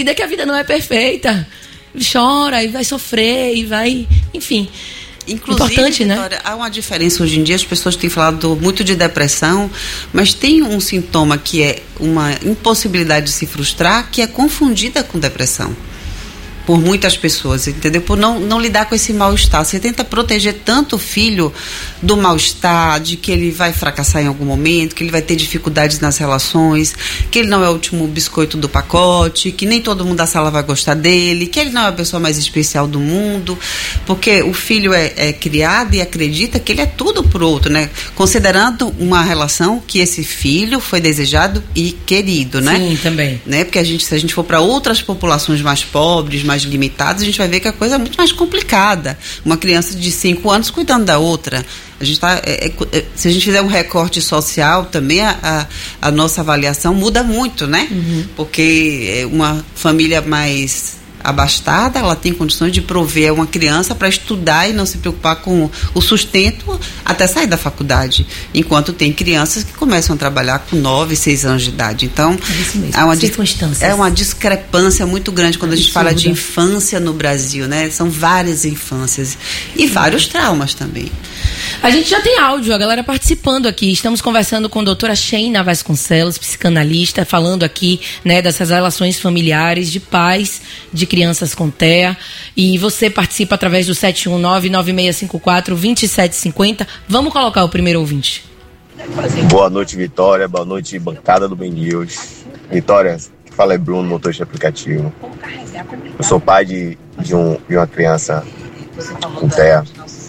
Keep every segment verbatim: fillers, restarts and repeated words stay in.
vida que a vida não é perfeita. Chora e vai sofrer e vai, enfim. Inclusive, importante, Vitória, né? Há uma diferença hoje em dia, as pessoas têm falado muito de depressão, mas tem um sintoma que é uma impossibilidade de se frustrar, que é confundida com depressão. Por muitas pessoas, entendeu? Por não, não lidar com esse mal-estar. Você tenta proteger tanto o filho do mal-estar, de que ele vai fracassar em algum momento, que ele vai ter dificuldades nas relações, que ele não é o último biscoito do pacote, que nem todo mundo da sala vai gostar dele, que ele não é a pessoa mais especial do mundo, porque o filho é, é criado e acredita que ele é tudo pro outro, né? Considerando uma relação que esse filho foi desejado e querido, né? Sim, também. Né? Porque a gente, se a gente for para outras populações mais pobres, mais limitadas, a gente vai ver que a coisa é muito mais complicada. Uma criança de cinco anos cuidando da outra. A gente tá, é, é, se a gente fizer um recorte social também, a, a, a nossa avaliação muda muito, né? Uhum. Porque uma família mais abastada, ela tem condições de prover uma criança para estudar e não se preocupar com o sustento até sair da faculdade, enquanto tem crianças que começam a trabalhar com nove, seis anos de idade. Então, é há uma, é uma discrepância muito grande quando a gente fala de infância no Brasil, né? São várias infâncias e vários traumas também. A gente já tem áudio, a galera participando aqui. Estamos conversando com a doutora Sheina Vasconcelos, psicanalista, falando aqui, né, dessas relações familiares de pais de crianças com T E A. E você participa através do sete um nove, nove seis cinco quatro, dois sete cinco zero. Vamos colocar o primeiro ouvinte. Boa noite, Vitória. Boa noite, bancada do Ben News. Vitória, que fala é Bruno, motorista aplicativo. Eu sou pai de, de, um, de uma criança com T E A.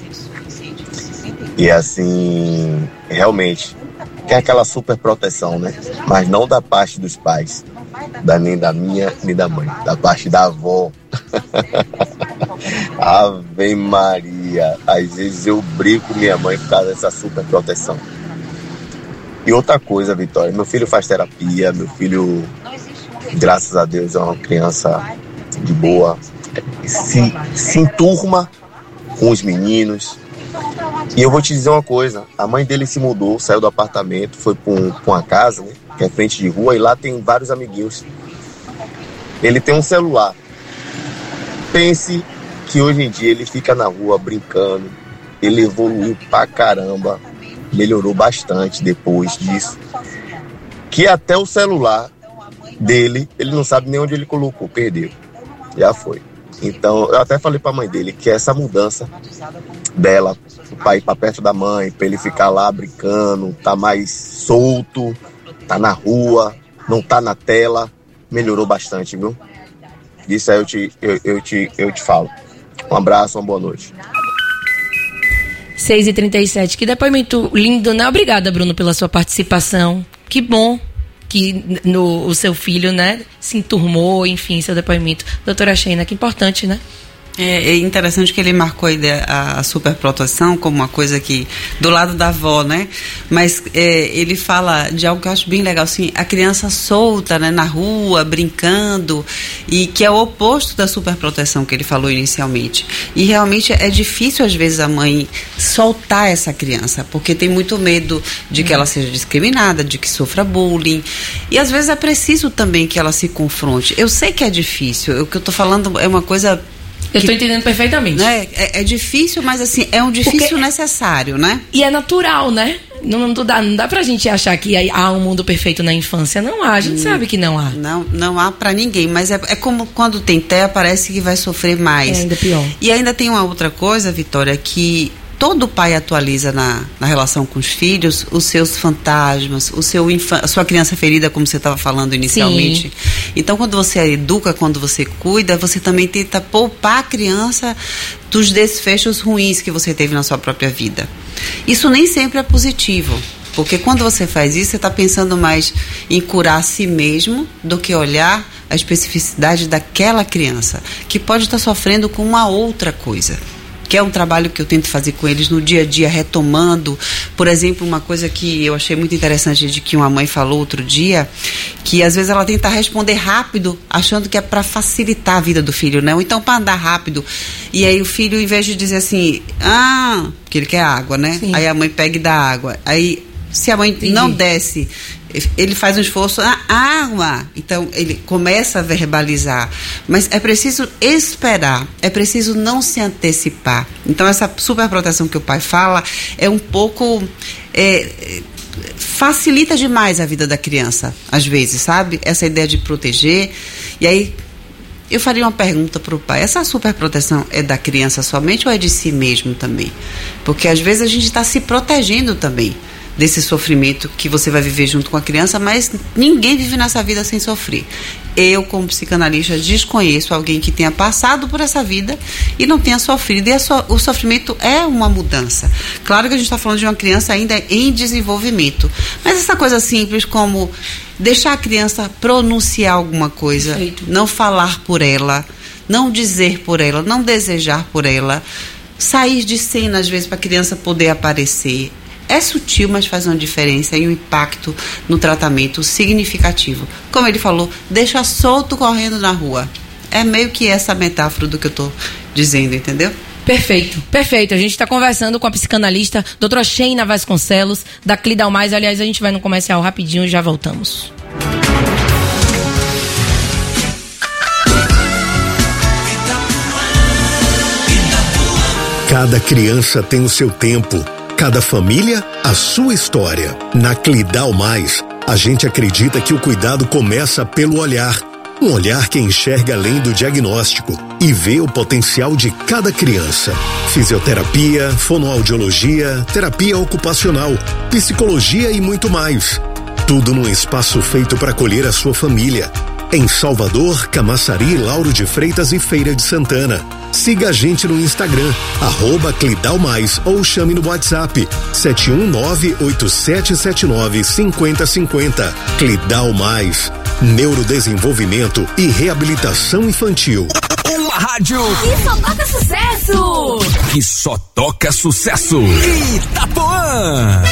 E assim, realmente, tem aquela super proteção, né? Mas não da parte dos pais, da, nem da minha, nem da mãe, da parte da avó. Ave Maria, às vezes eu brigo com minha mãe por causa dessa super proteção. E outra coisa, Vitória, meu filho faz terapia, meu filho, graças a Deus, é uma criança de boa, se, se enturma com os meninos. E eu vou te dizer uma coisa, a mãe dele se mudou, saiu do apartamento, foi para um, uma casa, né, que é frente de rua, e lá tem vários amiguinhos. Ele tem um celular. Pense que hoje em dia ele fica na rua brincando, ele evoluiu pra caramba, melhorou bastante depois disso, que até o celular dele, ele não sabe nem onde ele colocou, perdeu, já foi. Então, eu até falei pra mãe dele que essa mudança dela, pra ir pra perto da mãe, pra ele ficar lá brincando, tá mais solto, tá na rua, não tá na tela, melhorou bastante, viu? Isso aí eu te, eu, eu te, eu te falo. Um abraço, uma boa noite. seis e trinta e sete, que depoimento lindo, né? Obrigada, Bruno, pela sua participação. Que bom que no, o seu filho, né, se enturmou, enfim, seu depoimento. Doutora Sheina, que importante, né? É, é interessante que ele marcou a, ideia, a, a superproteção como uma coisa que, do lado da avó, né? Mas é, ele fala de algo que eu acho bem legal, assim, a criança solta, né, na rua, brincando, e que é o oposto da superproteção que ele falou inicialmente. E realmente é difícil, às vezes, a mãe soltar essa criança, porque tem muito medo de que ela seja discriminada, de que sofra bullying. E, às vezes, é preciso também que ela se confronte. Eu sei que é difícil, o que eu estou falando é uma coisa... Eu estou entendendo perfeitamente. Né? É, é difícil, mas assim, é um difícil Porque necessário, né? E é natural, né? Não, não, dá, não dá pra gente achar que há um mundo perfeito na infância. Não há, a gente hum, sabe que não há. Não, não há pra ninguém, mas é, é como quando tem T E A, parece que vai sofrer mais. É ainda pior. E ainda tem uma outra coisa, Vitória, que todo pai atualiza na, na relação com os filhos os seus fantasmas, o seu infa- a sua criança ferida, como você estava falando inicialmente. Sim. Então, quando você educa, quando você cuida, você também tenta poupar a criança dos desfechos ruins que você teve na sua própria vida. Isso nem sempre é positivo, porque quando você faz isso, você está pensando mais em curar a si mesmo do que olhar a especificidade daquela criança, que pode estar sofrendo com uma outra coisa. Que é um trabalho que eu tento fazer com eles no dia a dia, retomando, por exemplo, uma coisa que eu achei muito interessante de que uma mãe falou outro dia, que às vezes ela tenta responder rápido, achando que é para facilitar a vida do filho, né? Ou então para andar rápido. E aí o filho, em vez de dizer assim, ah, que ele quer água, né? Sim. Aí a mãe pega e dá água. Aí, se a mãe Entendi. não desse ele faz um esforço, ah, água, então ele começa a verbalizar, mas é preciso esperar, é preciso não se antecipar. Então essa superproteção que o pai fala é um pouco, é, facilita demais a vida da criança, às vezes, sabe? Essa ideia de proteger. E aí eu faria uma pergunta para o pai: essa superproteção é da criança somente ou é de si mesmo também? Porque às vezes a gente está se protegendo também desse sofrimento que você vai viver junto com a criança, mas ninguém vive nessa vida sem sofrer. Eu, como psicanalista, desconheço alguém que tenha passado por essa vida e não tenha sofrido. E a so, o sofrimento é uma mudança. Claro que a gente está falando de uma criança ainda em desenvolvimento, mas essa coisa simples como deixar a criança pronunciar alguma coisa, Perfeito. Não falar por ela, não dizer por ela, não desejar por ela, sair de cena às vezes para a criança poder aparecer. É sutil, mas faz uma diferença e um impacto no tratamento significativo. Como ele falou, deixa solto correndo na rua. É meio que essa metáfora do que eu estou dizendo, entendeu? Perfeito, perfeito. A gente está conversando com a psicanalista doutora Sheina Vasconcelos, da Clidal Mais. Aliás, a gente vai no comercial rapidinho e já voltamos. Cada criança tem o seu tempo. Cada família, a sua história. Na Clidal Mais, a gente acredita que o cuidado começa pelo olhar. Um olhar que enxerga além do diagnóstico e vê o potencial de cada criança. Fisioterapia, fonoaudiologia, terapia ocupacional, psicologia e muito mais. Tudo num espaço feito para acolher a sua família. Em Salvador, Camaçari, Lauro de Freitas e Feira de Santana. Siga a gente no Instagram, arroba Clidal Mais, ou chame no WhatsApp sete um nove, oito sete sete nove, cinco zero cinco zero. Clidal Mais, neurodesenvolvimento e reabilitação infantil. Uma rádio que só toca sucesso! Que só toca sucesso! Itapuã!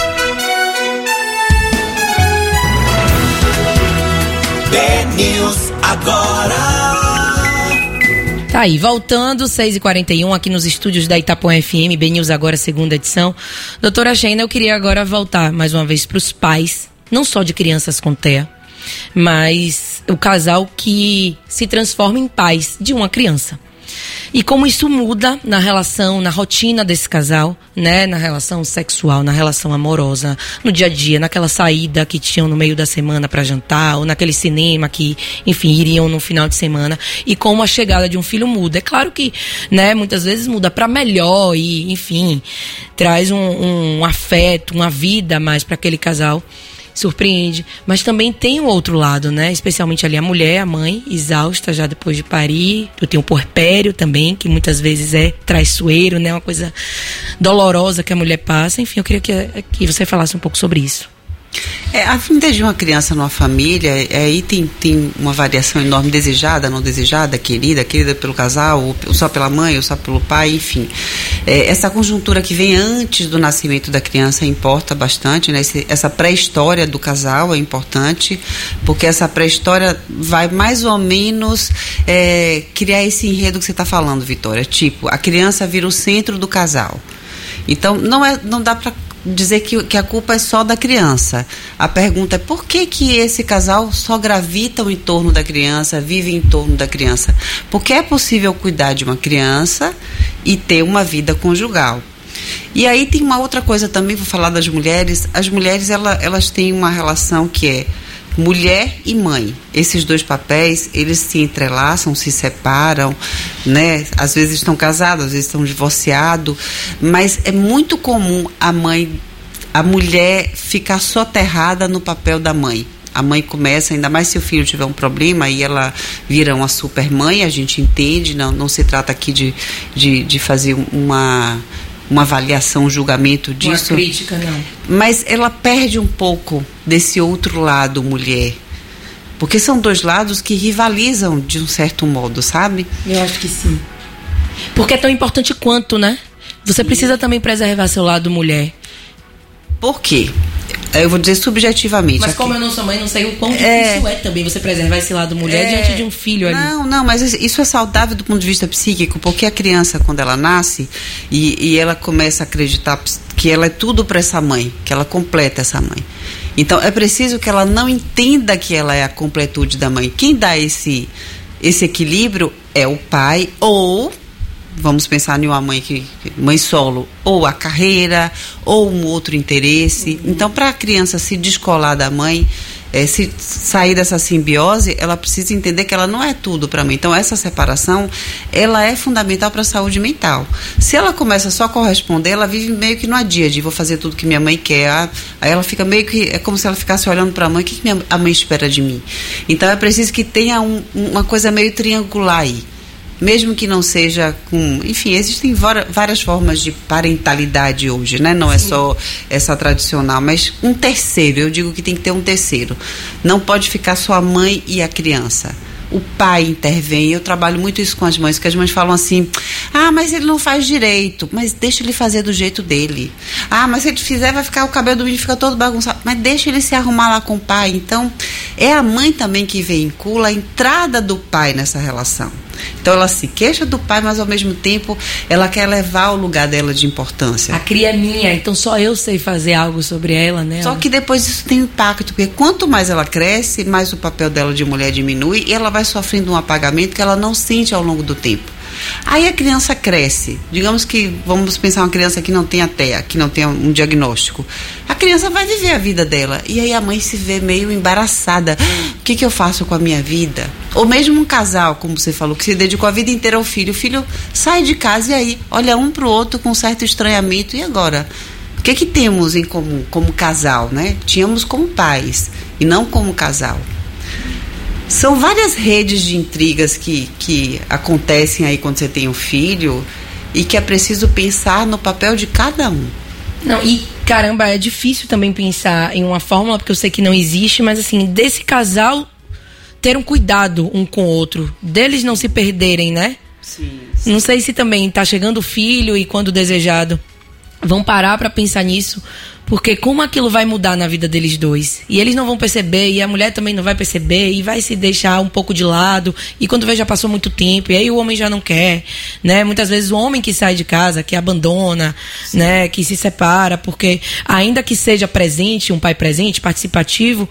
B-News agora. Tá aí, voltando, seis e quarenta e um, aqui nos estúdios da Itapuã F M, B-News agora, segunda edição. Doutora Sheina, eu queria agora voltar mais uma vez para os pais, não só de crianças com T E A, mas o casal que se transforma em pais de uma criança. E como isso muda na relação, na rotina desse casal, né? Na relação sexual, na relação amorosa, no dia a dia, naquela saída que tinham no meio da semana para jantar, ou naquele cinema que, enfim, iriam no final de semana. E como a chegada de um filho muda. É claro que, né, muitas vezes muda para melhor e, enfim, traz um, um afeto, uma vida mais para aquele casal. Surpreende, mas também tem o outro lado, né? Especialmente ali a mulher, a mãe, exausta já depois de parir. Eu tenho o puerpério também, que muitas vezes é traiçoeiro, né? Uma coisa dolorosa que a mulher passa. Enfim, eu queria que, que você falasse um pouco sobre isso. É, a vinda de uma criança numa família, aí tem, tem uma variação enorme, desejada, não desejada, querida, querida pelo casal, ou só pela mãe, ou só pelo pai, enfim. É, essa conjuntura que vem antes do nascimento da criança importa bastante, né? Esse, essa pré-história do casal é importante, porque essa pré-história vai mais ou menos é, criar esse enredo que você está falando, Vitória. Tipo, a criança vira o centro do casal. Então, não, é, não dá para dizer que, que a culpa é só da criança. A pergunta é por que que esse casal só gravita em torno da criança, vive em torno da criança? Porque é possível cuidar de uma criança e ter uma vida conjugal. E aí tem uma outra coisa também, vou falar das mulheres. As mulheres, ela, elas têm uma relação que é mulher e mãe. Esses dois papéis, eles se entrelaçam, se separam, né? Às vezes estão casados, às vezes estão divorciados, mas é muito comum a mãe, a mulher ficar soterrada no papel da mãe. A mãe começa, ainda mais se o filho tiver um problema, e ela vira uma super mãe, a gente entende, não, não se trata aqui de, de, de fazer uma... uma avaliação, um julgamento disso. Uma crítica, não. Mas ela perde um pouco desse outro lado, mulher. Porque são dois lados que rivalizam de um certo modo, sabe? Eu acho que sim. Porque é tão importante quanto, né? Você precisa também preservar seu lado mulher. Por quê? Eu vou dizer subjetivamente. Mas aqui. Como eu não sou mãe, não sei o quão difícil é, é também você preservar esse lado mulher é, diante de um filho ali. Não, não, mas isso é saudável do ponto de vista psíquico, porque a criança, quando ela nasce e, e ela começa a acreditar que ela é tudo para essa mãe, que ela completa essa mãe. Então é preciso que ela não entenda que ela é a completude da mãe. Quem dá esse, esse equilíbrio é o pai, ou vamos pensar em uma mãe que mãe solo, ou a carreira, ou um outro interesse. Uhum. Então, para a criança se descolar da mãe, é, se sair dessa simbiose, ela precisa entender que ela não é tudo para mim. Então, essa separação, ela é fundamental para a saúde mental. Se ela começa só a corresponder, ela vive meio que no dia de vou fazer tudo que minha mãe quer. Aí ela fica meio que, é como se ela ficasse olhando para a mãe, o que, que minha, a mãe espera de mim? Então, é preciso que tenha um, uma coisa meio triangular aí. Mesmo que não seja com... Enfim, existem várias formas de parentalidade hoje, né? Não é Sim. só essa tradicional, mas um terceiro. Eu digo que tem que ter um terceiro. Não pode ficar só a mãe e a criança. O pai intervém. Eu trabalho muito isso com as mães, que as mães falam assim, ah, mas ele não faz direito, mas deixa ele fazer do jeito dele. Ah, mas se ele fizer, vai ficar, o cabelo do menino fica todo bagunçado, mas deixa ele se arrumar lá com o pai. Então, é a mãe também que vincula a entrada do pai nessa relação. Então ela se queixa do pai, mas ao mesmo tempo ela quer levar o lugar dela de importância. A cria é minha, então só eu sei fazer algo sobre ela, né? Só que depois isso tem impacto, porque quanto mais ela cresce, mais o papel dela de mulher diminui e ela vai sofrendo um apagamento que ela não sente ao longo do tempo. Aí a criança cresce, digamos que, vamos pensar uma criança que não tenha T E A, que não tenha um diagnóstico. A criança vai viver a vida dela, e aí a mãe se vê meio embaraçada. O que, que eu faço com a minha vida? Ou mesmo um casal, como você falou, que se dedicou a vida inteira ao filho. O filho sai de casa e aí olha um para o outro com um certo estranhamento. E agora? O que, que temos em comum como casal, né? Tínhamos como pais e não como casal. São várias redes de intrigas que, que acontecem aí quando você tem um filho e que é preciso pensar no papel de cada um. Não, e caramba, é difícil também pensar em uma fórmula, porque eu sei que não existe, mas assim, desse casal ter um cuidado um com o outro, deles não se perderem, né? Sim, sim. Não sei se também tá chegando o filho e quando desejado vão parar para pensar nisso, porque como aquilo vai mudar na vida deles dois, e eles não vão perceber, e a mulher também não vai perceber, e vai se deixar um pouco de lado, e quando vê já passou muito tempo, e aí o homem já não quer, né? Muitas vezes o homem que sai de casa, que abandona, Sim. né? Que se separa, porque ainda que seja presente, um pai presente, participativo,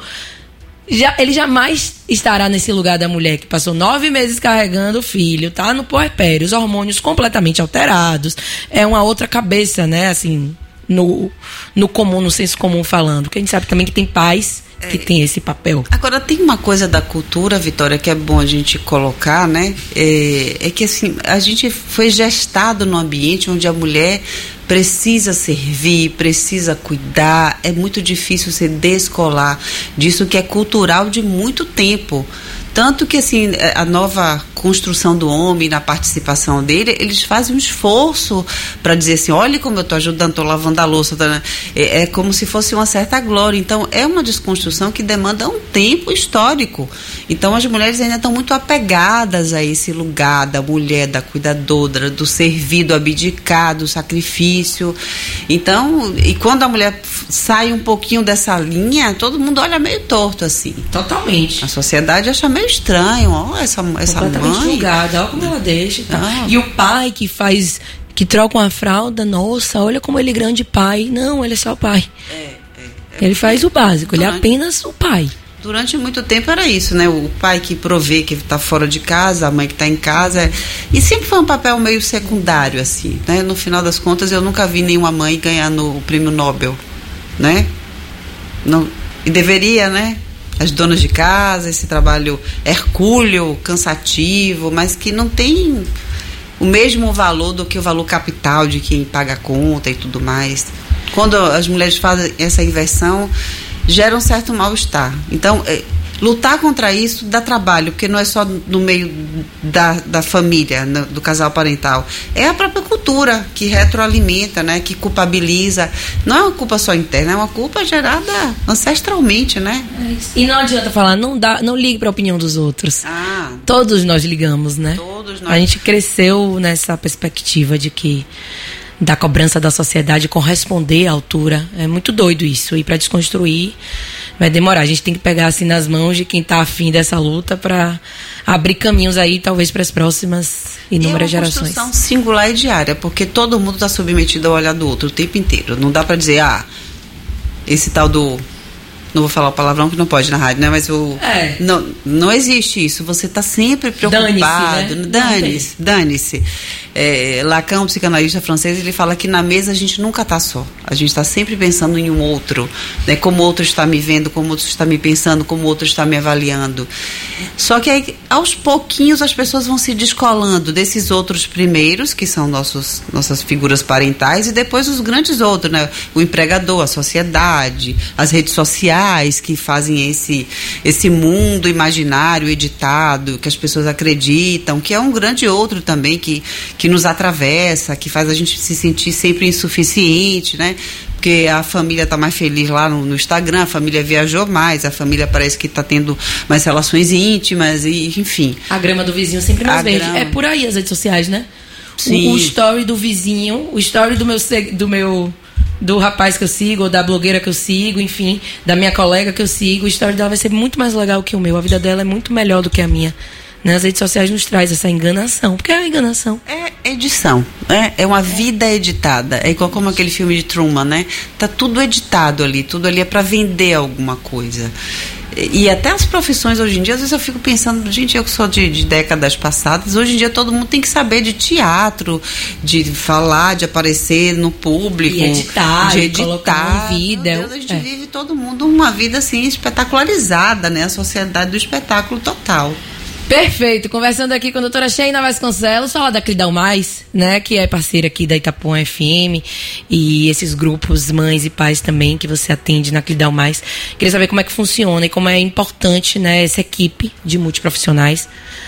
já, ele jamais estará nesse lugar da mulher que passou nove meses carregando o filho, tá no puerpério, os hormônios completamente alterados, é uma outra cabeça, né? Assim, no, no comum, no senso comum falando, porque a gente sabe também que tem pais que é, tem esse papel. Agora, tem uma coisa da cultura, Vitória, que é bom a gente colocar, né? É, é que assim, a gente foi gestado num ambiente onde a mulher precisa servir, precisa cuidar. É muito difícil se descolar disso que é cultural de muito tempo. Tanto que, assim, a nova construção do homem, na participação dele, eles fazem um esforço para dizer assim, olha como eu estou ajudando, estou lavando a louça. Tô... É, é como se fosse uma certa glória. Então, é uma desconstrução que demanda um tempo histórico. Então, as mulheres ainda estão muito apegadas a esse lugar da mulher, da cuidadora, do servir, do abdicar, do sacrifício. Então, e quando a mulher sai um pouquinho dessa linha, todo mundo olha meio torto, assim. Totalmente. A sociedade acha meio estranho, ó, essa, essa mãe. Julgada, olha como ela deixa e tal. Ah. E o pai que faz, que troca uma fralda, nossa, olha como ele é grande pai. Não, ele é só pai. É, é, é. Ele faz o básico, Durante, ele é apenas o pai. Durante muito tempo era isso, né? O pai que provê, que está fora de casa, a mãe que está em casa. E sempre foi um papel meio secundário, assim, né? No final das contas, eu nunca vi nenhuma mãe ganhar no, o prêmio Nobel, né? Não, e deveria, né? As donas de casa, esse trabalho hercúleo, cansativo, mas que não tem o mesmo valor do que o valor capital de quem paga a conta e tudo mais. Quando as mulheres fazem essa inversão, gera um certo mal-estar. Então, é, lutar contra isso dá trabalho, porque não é só no meio da, da família, no, do casal parental. É a própria cultura que retroalimenta, né, que culpabiliza. Não é uma culpa só interna, é uma culpa gerada ancestralmente, né? E não adianta falar, não, dá, não ligue para a opinião dos outros. Ah, todos nós ligamos, né? Todos nós. A gente cresceu nessa perspectiva de que da cobrança da sociedade corresponder à altura. É muito doido isso. E para desconstruir vai demorar. A gente tem que pegar assim nas mãos de quem está afim dessa luta para abrir caminhos aí, talvez, para as próximas inúmeras gerações. É uma construção singular e diária, porque todo mundo está submetido ao olhar do outro o tempo inteiro. Não dá para dizer, ah, esse tal do Não vou falar o palavrão que não pode na rádio, né? Mas o, é. não, não existe isso. Você está sempre preocupado. Dane-se, né? Dane-se, dane-se. É, Lacan, um psicanalista francês, ele fala que na mesa a gente nunca está só. A gente está sempre pensando em um outro, né? Como o outro está me vendo, como o outro está me pensando, como o outro está me avaliando. Só que aí, aos pouquinhos as pessoas vão se descolando desses outros primeiros, que são nossos, nossas figuras parentais, e depois os grandes outros, né? O empregador, a sociedade, as redes sociais, que fazem esse, esse mundo imaginário, editado, que as pessoas acreditam, que é um grande outro também, que, que nos atravessa, que faz a gente se sentir sempre insuficiente, né? Porque a família está mais feliz lá no, no Instagram, a família viajou mais, a família parece que está tendo mais relações íntimas, e enfim. A grama do vizinho sempre mais A verde. grama. É por aí as redes sociais, né? Sim. O, o story do vizinho, o story do meu... Do meu do rapaz que eu sigo, ou da blogueira que eu sigo, enfim, da minha colega que eu sigo, o story dela vai ser muito mais legal que o meu. A vida dela é muito melhor do que a minha. Né? As redes sociais nos traz essa enganação. Porque é uma enganação. É edição, né? É uma vida editada. É igual como aquele filme de Truman, né? Tá tudo editado ali, tudo ali é para vender alguma coisa. E até as profissões hoje em dia, às vezes eu fico pensando, gente, eu que sou de, de décadas passadas, hoje em dia todo mundo tem que saber de teatro, de falar, de aparecer no público, e editar, de e editar. colocar um vídeo. Meu Deus, a gente é. vive todo mundo uma vida assim espetacularizada, né? A sociedade do espetáculo total. Perfeito, conversando aqui com a doutora Sheina Vasconcelos, falar da Clidal Mais, né, que é parceira aqui da Itapuã F M, e esses grupos, mães e pais também, que você atende na Clidal Mais. Queria saber como é que funciona e como é importante, né, essa equipe de multiprofissionais,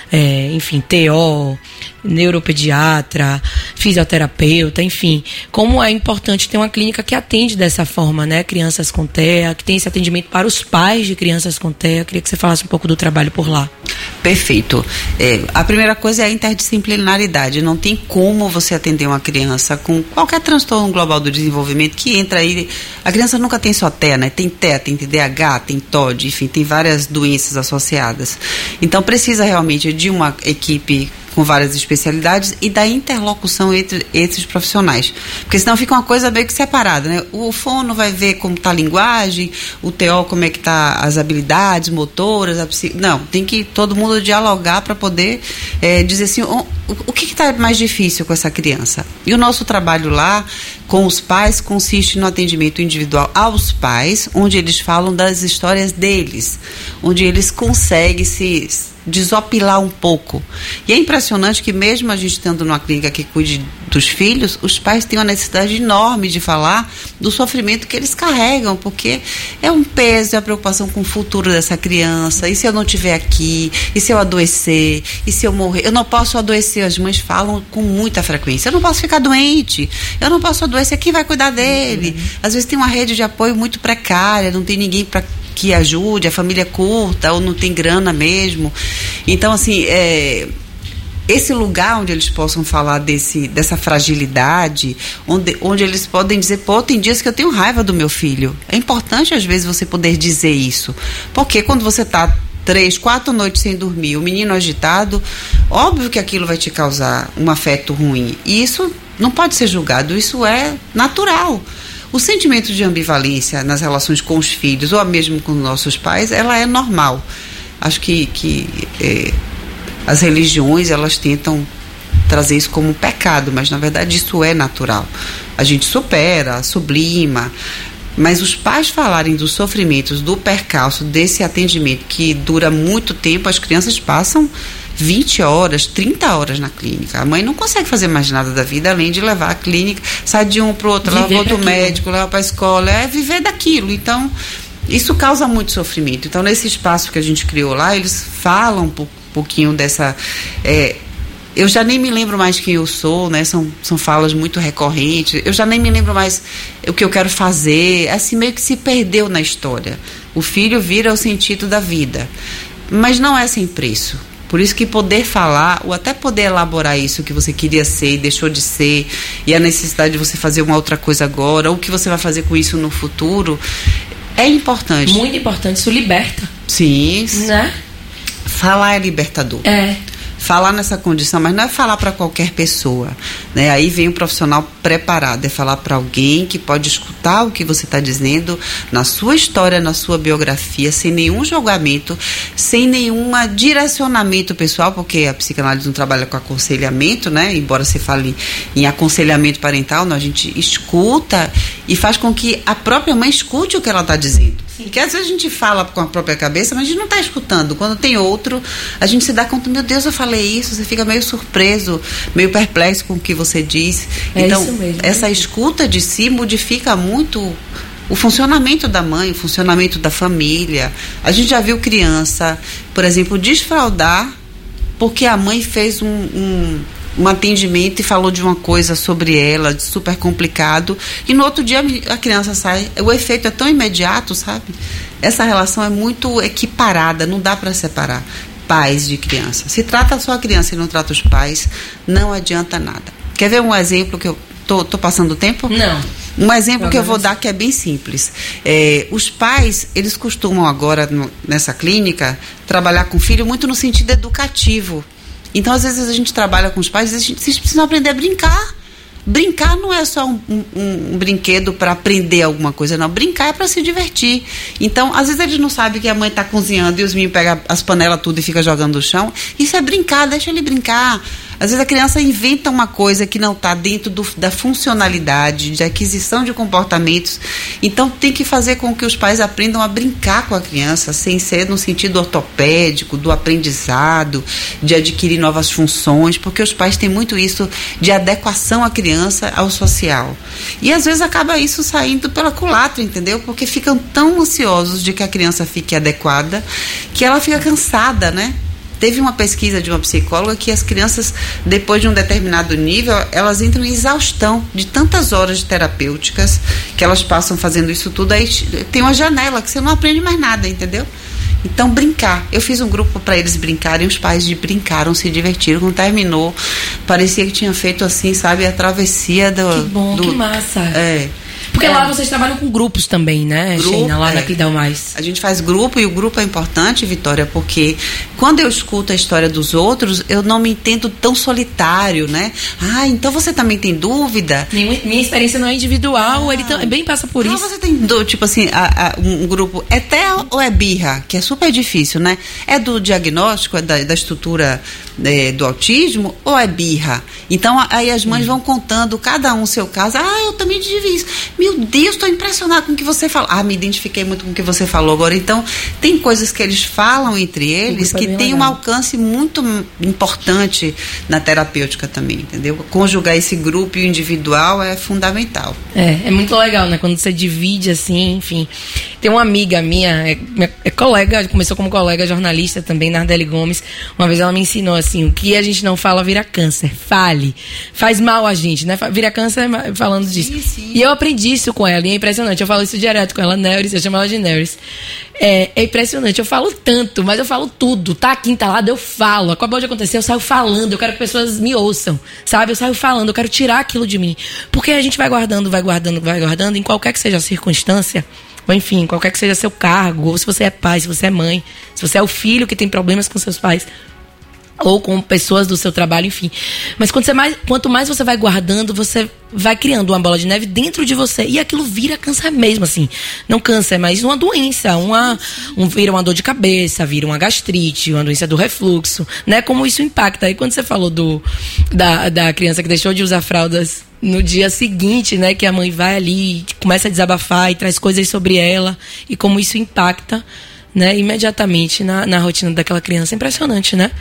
é, enfim, T O, neuropediatra, fisioterapeuta, enfim, como é importante ter uma clínica que atende dessa forma, né, crianças com T E A, que tem esse atendimento para os pais de crianças com T E A. Queria que você falasse um pouco do trabalho por lá. Perfeito. É, a primeira coisa é a interdisciplinaridade. Não tem como você atender uma criança com qualquer transtorno global do desenvolvimento que entra aí. A criança nunca tem só T E A, né? Tem T E A, tem T D A H, tem T O D, enfim, tem várias doenças associadas. Então precisa realmente de uma equipe com várias especialidades e da interlocução entre esses profissionais. Porque senão fica uma coisa meio que separada, né? O fono vai ver como está a linguagem, o T O como é que está as habilidades motoras, a psico... Não, tem que todo mundo dialogar para poder é, dizer assim, o, o que está mais difícil com essa criança? E o nosso trabalho lá com os pais consiste no atendimento individual aos pais, onde eles falam das histórias deles, onde eles conseguem se desopilar um pouco. E é impressionante que mesmo a gente estando numa clínica que cuide dos filhos, os pais têm uma necessidade enorme de falar do sofrimento que eles carregam, porque é um peso, é a preocupação com o futuro dessa criança, e se eu não estiver aqui, e se eu adoecer, e se eu morrer, eu não posso adoecer, as mães falam com muita frequência, eu não posso ficar doente, eu não posso adoecer, quem vai cuidar dele? Uhum. Às vezes tem uma rede de apoio muito precária, não tem ninguém para que ajude, a família é curta, ou não tem grana mesmo. Então, assim, é, esse lugar onde eles possam falar desse, dessa fragilidade, onde, onde eles podem dizer, pô, tem dias que eu tenho raiva do meu filho. É importante, às vezes, você poder dizer isso. Porque quando você está três, quatro noites sem dormir, o menino agitado, óbvio que aquilo vai te causar um afeto ruim. E isso não pode ser julgado, isso é natural. O sentimento de ambivalência nas relações com os filhos, ou mesmo com nossos pais, ela é normal. Acho que, que é, as religiões, elas tentam trazer isso como um pecado, mas na verdade isso é natural. A gente supera, sublima, mas os pais falarem dos sofrimentos, do percalço, desse atendimento que dura muito tempo, as crianças passam vinte horas, trinta horas na clínica. A mãe não consegue fazer mais nada da vida além de levar a clínica, sai de um para o outro, leva para outro médico, leva para a escola, é viver daquilo. Então, isso causa muito sofrimento. Então, nesse espaço que a gente criou lá, eles falam um pouquinho dessa... É, eu já nem me lembro mais quem eu sou, né? São, são falas muito recorrentes. Eu já nem me lembro mais o que eu quero fazer. Assim, meio que se perdeu na história. O filho vira o sentido da vida. Mas não é sem preço. Por isso que poder falar, ou até poder elaborar isso que você queria ser e deixou de ser, e a necessidade de você fazer uma outra coisa agora, ou o que você vai fazer com isso no futuro, é importante. Muito importante, isso liberta. Sim. Né? Falar é libertador. É. falar nessa condição, mas não é falar para qualquer pessoa, né? Aí vem um profissional preparado, é falar para alguém que pode escutar o que você está dizendo na sua história, na sua biografia, sem nenhum julgamento, sem nenhum direcionamento pessoal, porque a psicanálise não trabalha com aconselhamento, né? Embora você fale em aconselhamento parental, não, a gente escuta e faz com que a própria mãe escute o que ela está dizendo. Porque às vezes a gente fala com a própria cabeça, mas a gente não está escutando. Quando tem outro, a gente se dá conta, meu Deus, eu falei isso, você fica meio surpreso, meio perplexo com o que você diz. É então, isso mesmo, essa é escuta de si modifica muito o funcionamento da mãe, o funcionamento da família. A gente já viu criança, por exemplo, desfraldar porque a mãe fez um... um um atendimento e falou de uma coisa sobre ela, de super complicado, e no outro dia a criança sai. O efeito é tão imediato, sabe? Essa relação é muito equiparada, não dá para separar pais de criança. Se trata só a criança e não trata os pais, não adianta nada. Quer ver um exemplo que eu tô, tô passando o tempo? Não. Um exemplo que eu vou dar que é bem simples. É, os pais, eles costumam agora, no, nessa clínica, trabalhar com o filho muito no sentido educativo. Então, às vezes, a gente trabalha com os pais e a gente, vocês precisam aprender a brincar. Brincar não é só um, um, um brinquedo para aprender alguma coisa, não. Brincar é para se divertir. Então, às vezes, eles não sabem que a mãe está cozinhando e os meninos pegam as panelas tudo e fica jogando no chão. Isso é brincar, deixa ele brincar. Às vezes, a criança inventa uma coisa que não está dentro do, da funcionalidade, de aquisição de comportamentos. Então, tem que fazer com que os pais aprendam a brincar com a criança, sem ser no sentido ortopédico, do aprendizado, de adquirir novas funções, porque os pais têm muito isso de adequação à criança ao social. E, às vezes, acaba isso saindo pela culatra, entendeu? Porque ficam tão ansiosos de que a criança fique adequada, que ela fica cansada, né? Teve uma pesquisa de uma psicóloga que as crianças, depois de um determinado nível, elas entram em exaustão de tantas horas de terapêuticas que elas passam fazendo isso tudo. Aí tem uma janela que você não aprende mais nada, entendeu? Então, brincar. Eu fiz um grupo para eles brincarem, os pais de brincaram, se divertiram. Quando terminou, parecia que tinha feito assim, sabe, a travessia do... Que bom, do, que massa. É. Porque é. lá vocês trabalham com grupos também, né, Grupo, Sheina? Lá é. na Clidal Mais. A gente faz grupo, e o grupo é importante, Vitória, porque quando eu escuto a história dos outros, eu não me entendo tão solitário, né? Ah, então você também tem dúvida? Minha, minha experiência não é individual, ah. ele também passa por ah, isso. Você tem, do, tipo assim, a, a, um grupo, é T E A ou é birra? Que é super difícil, né? É do diagnóstico, é da, da estrutura é, do autismo, ou é birra? Então, aí as mães hum. vão contando, cada um o seu caso. Ah, eu também tive isso. Meu Deus, estou impressionada com o que você falou. Ah, me identifiquei muito com o que você falou agora. Então, tem coisas que eles falam entre eles que tem um alcance muito importante na terapêutica também, entendeu? Conjugar esse grupo e o individual é fundamental. É, é muito legal, né? Quando você divide assim, enfim. Tem uma amiga minha, é, é colega, começou como colega jornalista também, Nardeli Gomes. Uma vez ela me ensinou assim, o que a gente não fala vira câncer. Fale. Faz mal a gente, né? Vira câncer falando disso. Sim, sim. E eu aprendi isso com ela, e é impressionante. Eu falo isso direto com ela, Neuris, eu chamo ela de Neuris. É, é impressionante, eu falo tanto, mas eu falo tudo, tá aqui entalado, eu falo. Acabou de acontecer, eu saio falando, eu quero que pessoas me ouçam, sabe? Eu saio falando, eu quero tirar aquilo de mim. Porque a gente vai guardando, vai guardando, vai guardando, em qualquer que seja a circunstância, ou enfim, qualquer que seja seu cargo, ou se você é pai, se você é mãe, se você é o filho que tem problemas com seus pais, ou com pessoas do seu trabalho, enfim. Mas quando você mais, quanto mais você vai guardando, você vai criando uma bola de neve dentro de você. E aquilo vira câncer mesmo, assim. Não câncer, mas uma doença. Uma, um, vira uma dor de cabeça, vira uma gastrite, uma doença do refluxo, né? Como isso impacta. Aí quando você falou do, da, da criança que deixou de usar fraldas no dia seguinte, né? Que a mãe vai ali, começa a desabafar e traz coisas sobre ela. E como isso impacta, né? Imediatamente na, na rotina daquela criança. Impressionante, né?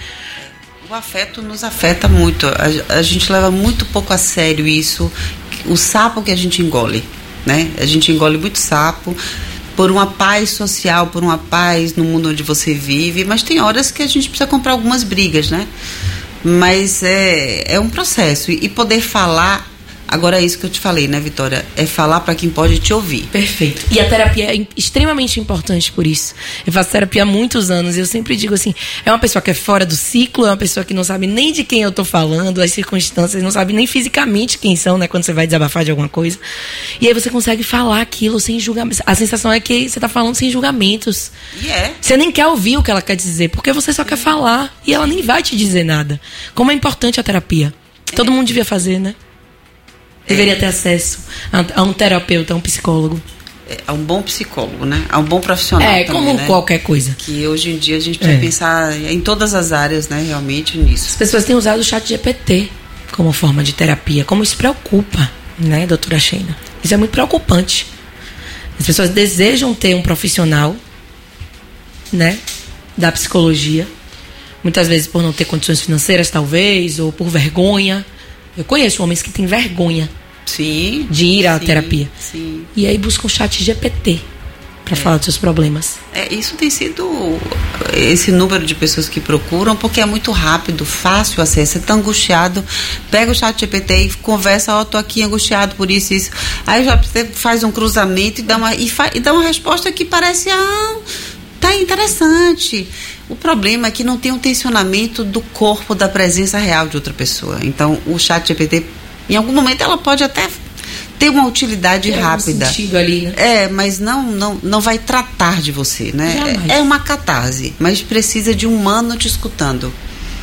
O afeto nos afeta muito. A, a gente leva muito pouco a sério isso. O sapo que a gente engole, né? A gente engole muito sapo por uma paz social, por uma paz no mundo onde você vive. Mas tem horas que a gente precisa comprar algumas brigas, né? Mas é, é um processo. E poder falar Agora é isso que eu te falei, né, Vitória? É falar para quem pode te ouvir. Perfeito. E a terapia é extremamente importante por isso. Eu faço terapia há muitos anos e eu sempre digo assim, é uma pessoa que é fora do ciclo, é uma pessoa que não sabe nem de quem eu tô falando, as circunstâncias, não sabe nem fisicamente quem são, né, quando você vai desabafar de alguma coisa. E aí você consegue falar aquilo sem julgamento. A sensação é que você tá falando sem julgamentos. E é. Você nem quer ouvir o que ela quer dizer, porque você só quer falar e ela nem vai te dizer nada. Como é importante a terapia. Todo mundo devia fazer, né? Deveria ter acesso a um terapeuta, a um psicólogo. A um bom psicólogo, né? A um bom profissional É, também, como né? qualquer coisa. Que hoje em dia a gente precisa É. pensar em todas as áreas, né? Realmente nisso. As pessoas têm usado o chat G P T como forma de terapia. Como isso preocupa, né, doutora Sheina? Isso é muito preocupante. As pessoas desejam ter um profissional, né, da psicologia. Muitas vezes por não ter condições financeiras, talvez, ou por vergonha. Eu conheço homens que têm vergonha Sim, de ir à sim, terapia. Sim. E aí buscam o chat G P T para falar dos seus problemas. É, isso tem sido esse número de pessoas que procuram, porque é muito rápido, fácil acesso. Você está angustiado, pega o chat G P T e conversa, ó, oh, tô aqui angustiado por isso e isso. Aí já você faz um cruzamento e dá uma, e fa, e dá uma resposta que parece, ah, tá interessante. O problema é que não tem um tensionamento do corpo, da presença real de outra pessoa. Então, o chat G P T, em algum momento, ela pode até ter uma utilidade Tem rápida. algum sentido ali, né? É, mas não, não, não vai tratar de você, né? Jamais. É, é uma catarse, mas precisa de um humano te escutando.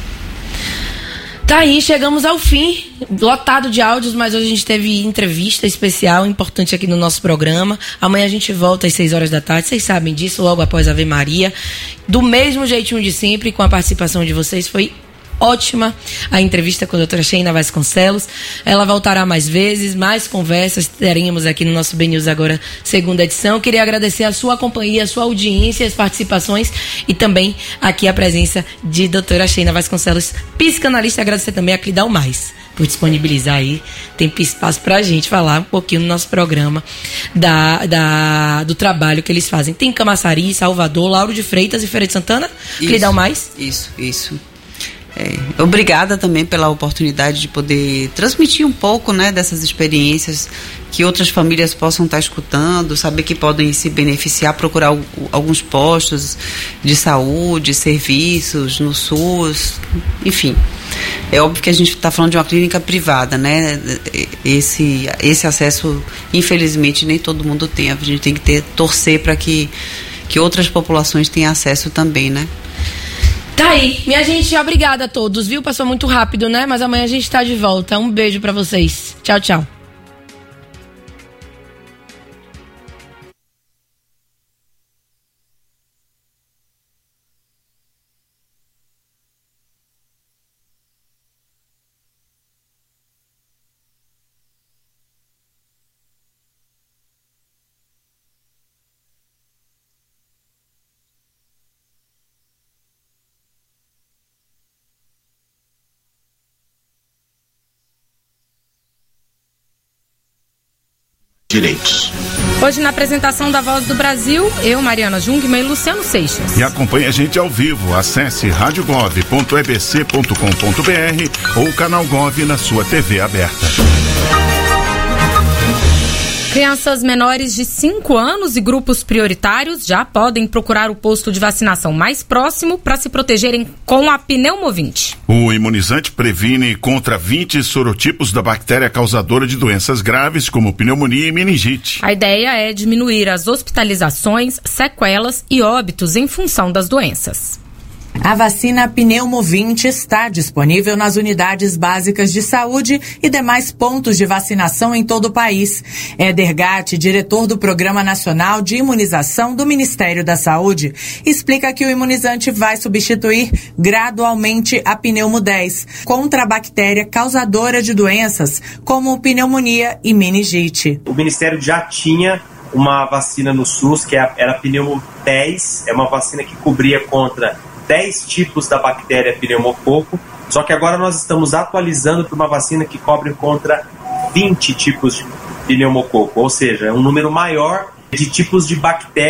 Tá aí, chegamos ao fim, lotado de áudios, mas hoje a gente teve entrevista especial, importante aqui no nosso programa. Amanhã a gente volta às seis horas da tarde, vocês sabem disso, logo após a Ave Maria. Do mesmo jeitinho de sempre, com a participação de vocês, foi ótima a entrevista com a doutora Sheina Vasconcelos. Ela voltará mais vezes, mais conversas teremos aqui no nosso B News Agora, segunda edição. Queria agradecer a sua companhia, a sua audiência, as participações e também aqui a presença de doutora Sheina Vasconcelos, psicanalista. Agradecer também a Clidal Mais por disponibilizar aí tempo e espaço pra gente falar um pouquinho no nosso programa da, da, do trabalho que eles fazem. Tem Camaçari, Salvador, Lauro de Freitas e Feira de Santana. Clidal Mais. Isso, isso. É, obrigada também pela oportunidade de poder transmitir um pouco, né, dessas experiências, que outras famílias possam estar escutando, saber que podem se beneficiar, procurar o, alguns postos de saúde, serviços no SUS, enfim. É óbvio que a gente está falando de uma clínica privada, né? Esse, esse acesso, infelizmente, nem todo mundo tem. A gente tem que ter, torcer para que, que outras populações tenham acesso também, né? Tá aí. Minha gente, obrigada a todos, viu? Passou muito rápido, né? Mas amanhã a gente tá de volta. Um beijo pra vocês. Tchau, tchau. Direitos. Hoje na apresentação da Voz do Brasil, eu, Mariana Jungmann e Luciano Seixas. E acompanhe a gente ao vivo. Acesse rádio gov ponto e b c ponto com ponto b r ou canal Gov na sua T V aberta. Crianças menores de cinco anos e grupos prioritários já podem procurar o posto de vacinação mais próximo para se protegerem com a pneumovinte. O imunizante previne contra vinte sorotipos da bactéria causadora de doenças graves como pneumonia e meningite. A ideia é diminuir as hospitalizações, sequelas e óbitos em função das doenças. A vacina Pneumovinte está disponível nas unidades básicas de saúde e demais pontos de vacinação em todo o país. Éder Gatti, diretor do Programa Nacional de Imunização do Ministério da Saúde, explica que o imunizante vai substituir gradualmente a pneumo dez contra a bactéria causadora de doenças como pneumonia e meningite. O Ministério já tinha uma vacina no SUS, que era a pneumo dez, é uma vacina que cobria contra dez tipos da bactéria pneumococo, só que agora nós estamos atualizando para uma vacina que cobre contra vinte tipos de pneumococo, ou seja, é um número maior de tipos de bactéria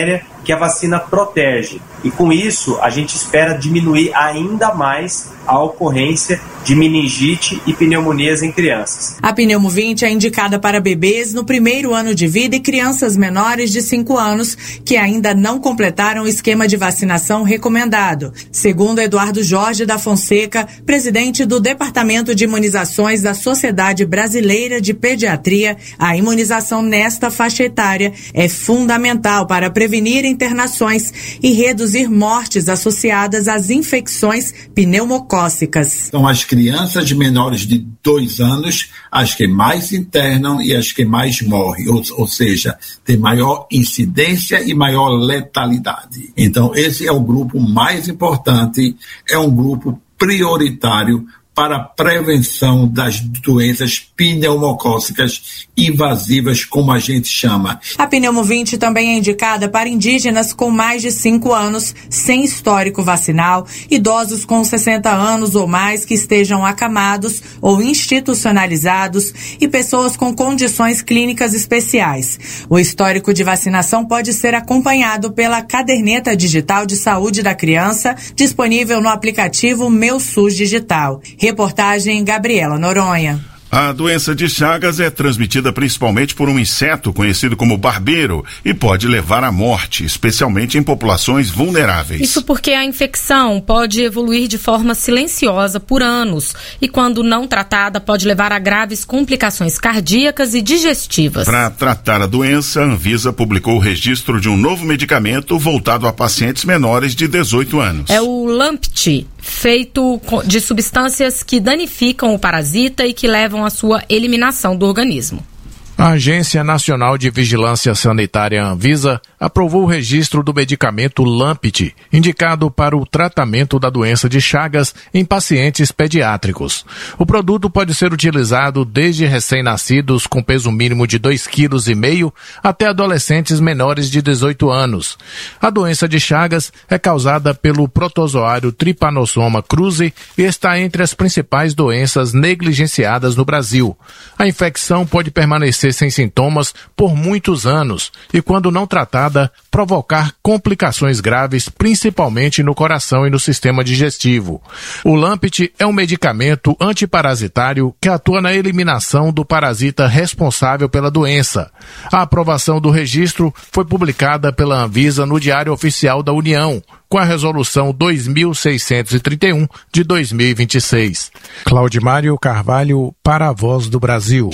que a vacina protege. E com isso, a gente espera diminuir ainda mais a ocorrência de meningite e pneumonias em crianças. A Pneumo vinte é indicada para bebês no primeiro ano de vida e crianças menores de cinco anos que ainda não completaram o esquema de vacinação recomendado. Segundo Eduardo Jorge da Fonseca, presidente do Departamento de Imunizações da Sociedade Brasileira de Pediatria, a imunização nesta faixa etária é fundamental para prevenir internações e reduzir mortes associadas às infecções pneumocócicas. São as crianças menores de dois anos as que mais internam e as que mais morrem, ou, ou seja, tem maior incidência e maior letalidade. Então, esse é o grupo mais importante, é um grupo prioritário para a prevenção das doenças pneumocócicas invasivas, como a gente chama. A Pneumo vinte também é indicada para indígenas com mais de cinco anos, sem histórico vacinal, idosos com sessenta anos ou mais que estejam acamados ou institucionalizados e pessoas com condições clínicas especiais. O histórico de vacinação pode ser acompanhado pela caderneta digital de saúde da criança, disponível no aplicativo Meu SUS Digital. Reportagem Gabriela Noronha. A doença de Chagas é transmitida principalmente por um inseto conhecido como barbeiro e pode levar à morte, especialmente em populações vulneráveis. Isso porque a infecção pode evoluir de forma silenciosa por anos e, quando não tratada, pode levar a graves complicações cardíacas e digestivas. Para tratar a doença, a Anvisa publicou o registro de um novo medicamento voltado a pacientes menores de dezoito anos. É o Lampt, feito de substâncias que danificam o parasita e que levam à sua eliminação do organismo. A Agência Nacional de Vigilância Sanitária Anvisa aprovou o registro do medicamento Lampt, indicado para o tratamento da doença de Chagas em pacientes pediátricos. O produto pode ser utilizado desde recém-nascidos com peso mínimo de dois vírgula cinco quilos até adolescentes menores de dezoito anos. A doença de Chagas é causada pelo protozoário Trypanosoma cruzi e está entre as principais doenças negligenciadas no Brasil. A infecção pode permanecer sem sintomas por muitos anos e, quando não tratada, provocar complicações graves, principalmente no coração e no sistema digestivo. O Lampt é um medicamento antiparasitário que atua na eliminação do parasita responsável pela doença. A aprovação do registro foi publicada pela Anvisa no Diário Oficial da União, com a Resolução dois mil seiscentos e trinta e um de dois mil e vinte e seis. Claudimário Carvalho, para a Voz do Brasil.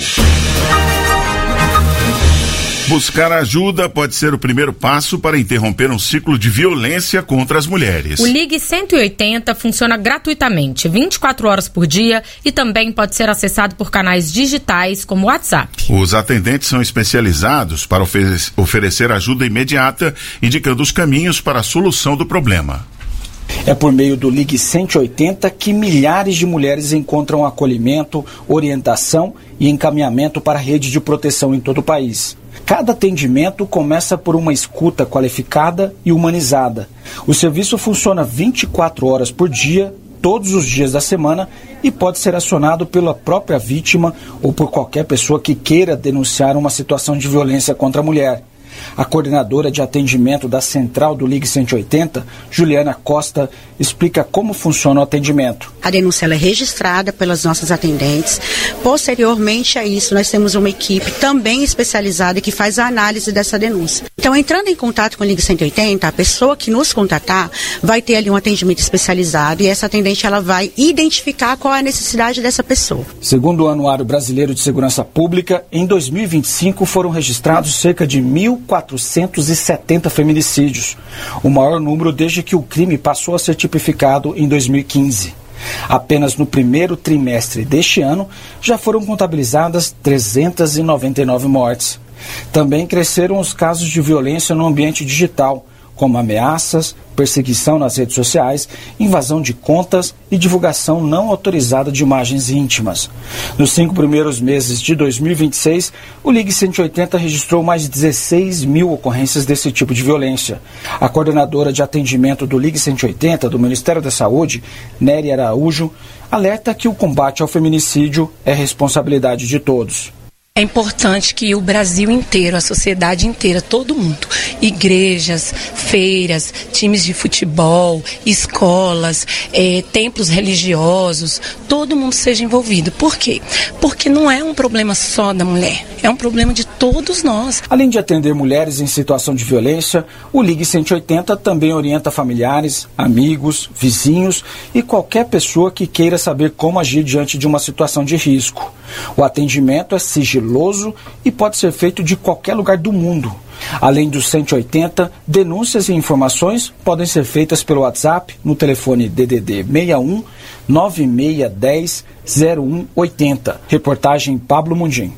Buscar ajuda pode ser o primeiro passo para interromper um ciclo de violência contra as mulheres. O Ligue cento e oitenta funciona gratuitamente, vinte e quatro horas por dia, e também pode ser acessado por canais digitais como o WhatsApp. Os atendentes são especializados para ofe- oferecer ajuda imediata, indicando os caminhos para a solução do problema. É por meio do Ligue cento e oitenta que milhares de mulheres encontram acolhimento, orientação e encaminhamento para a rede de proteção em todo o país. Cada atendimento começa por uma escuta qualificada e humanizada. O serviço funciona vinte e quatro horas por dia, todos os dias da semana, e pode ser acionado pela própria vítima ou por qualquer pessoa que queira denunciar uma situação de violência contra a mulher. A coordenadora de atendimento da Central do Ligue cento e oitenta, Juliana Costa, explica como funciona o atendimento. A denúncia ela é registrada pelas nossas atendentes. Posteriormente a isso, nós temos uma equipe também especializada que faz a análise dessa denúncia. Então, entrando em contato com o Ligue cento e oitenta, a pessoa que nos contatar vai ter ali um atendimento especializado e essa atendente ela vai identificar qual é a necessidade dessa pessoa. Segundo o Anuário Brasileiro de Segurança Pública, em dois mil e vinte e cinco foram registrados cerca de mil quatrocentos e setenta feminicídios, o maior número desde que o crime passou a ser tipificado em dois mil e quinze. Apenas no primeiro trimestre deste ano já foram contabilizadas trezentas e noventa e nove mortes. Também cresceram os casos de violência no ambiente digital, como ameaças, perseguição nas redes sociais, invasão de contas e divulgação não autorizada de imagens íntimas. Nos cinco primeiros meses de dois mil e vinte e seis, o Ligue cento e oitenta registrou mais de dezesseis mil ocorrências desse tipo de violência. A coordenadora de atendimento do Ligue cento e oitenta do Ministério da Saúde, Nery Araújo, alerta que o combate ao feminicídio é responsabilidade de todos. É importante que o Brasil inteiro, a sociedade inteira, todo mundo, igrejas, feiras, times de futebol, escolas, eh, templos religiosos, todo mundo seja envolvido. Por quê? Porque não é um problema só da mulher, é um problema de todos nós. Além de atender mulheres em situação de violência, o Ligue cento e oitenta também orienta familiares, amigos, vizinhos e qualquer pessoa que queira saber como agir diante de uma situação de risco. O atendimento é sigiloso e pode ser feito de qualquer lugar do mundo. Além do cento e oitenta, denúncias e informações podem ser feitas pelo WhatsApp no telefone D D D seis um nove seis um zero zero um oito zero. Reportagem Pablo Mundim.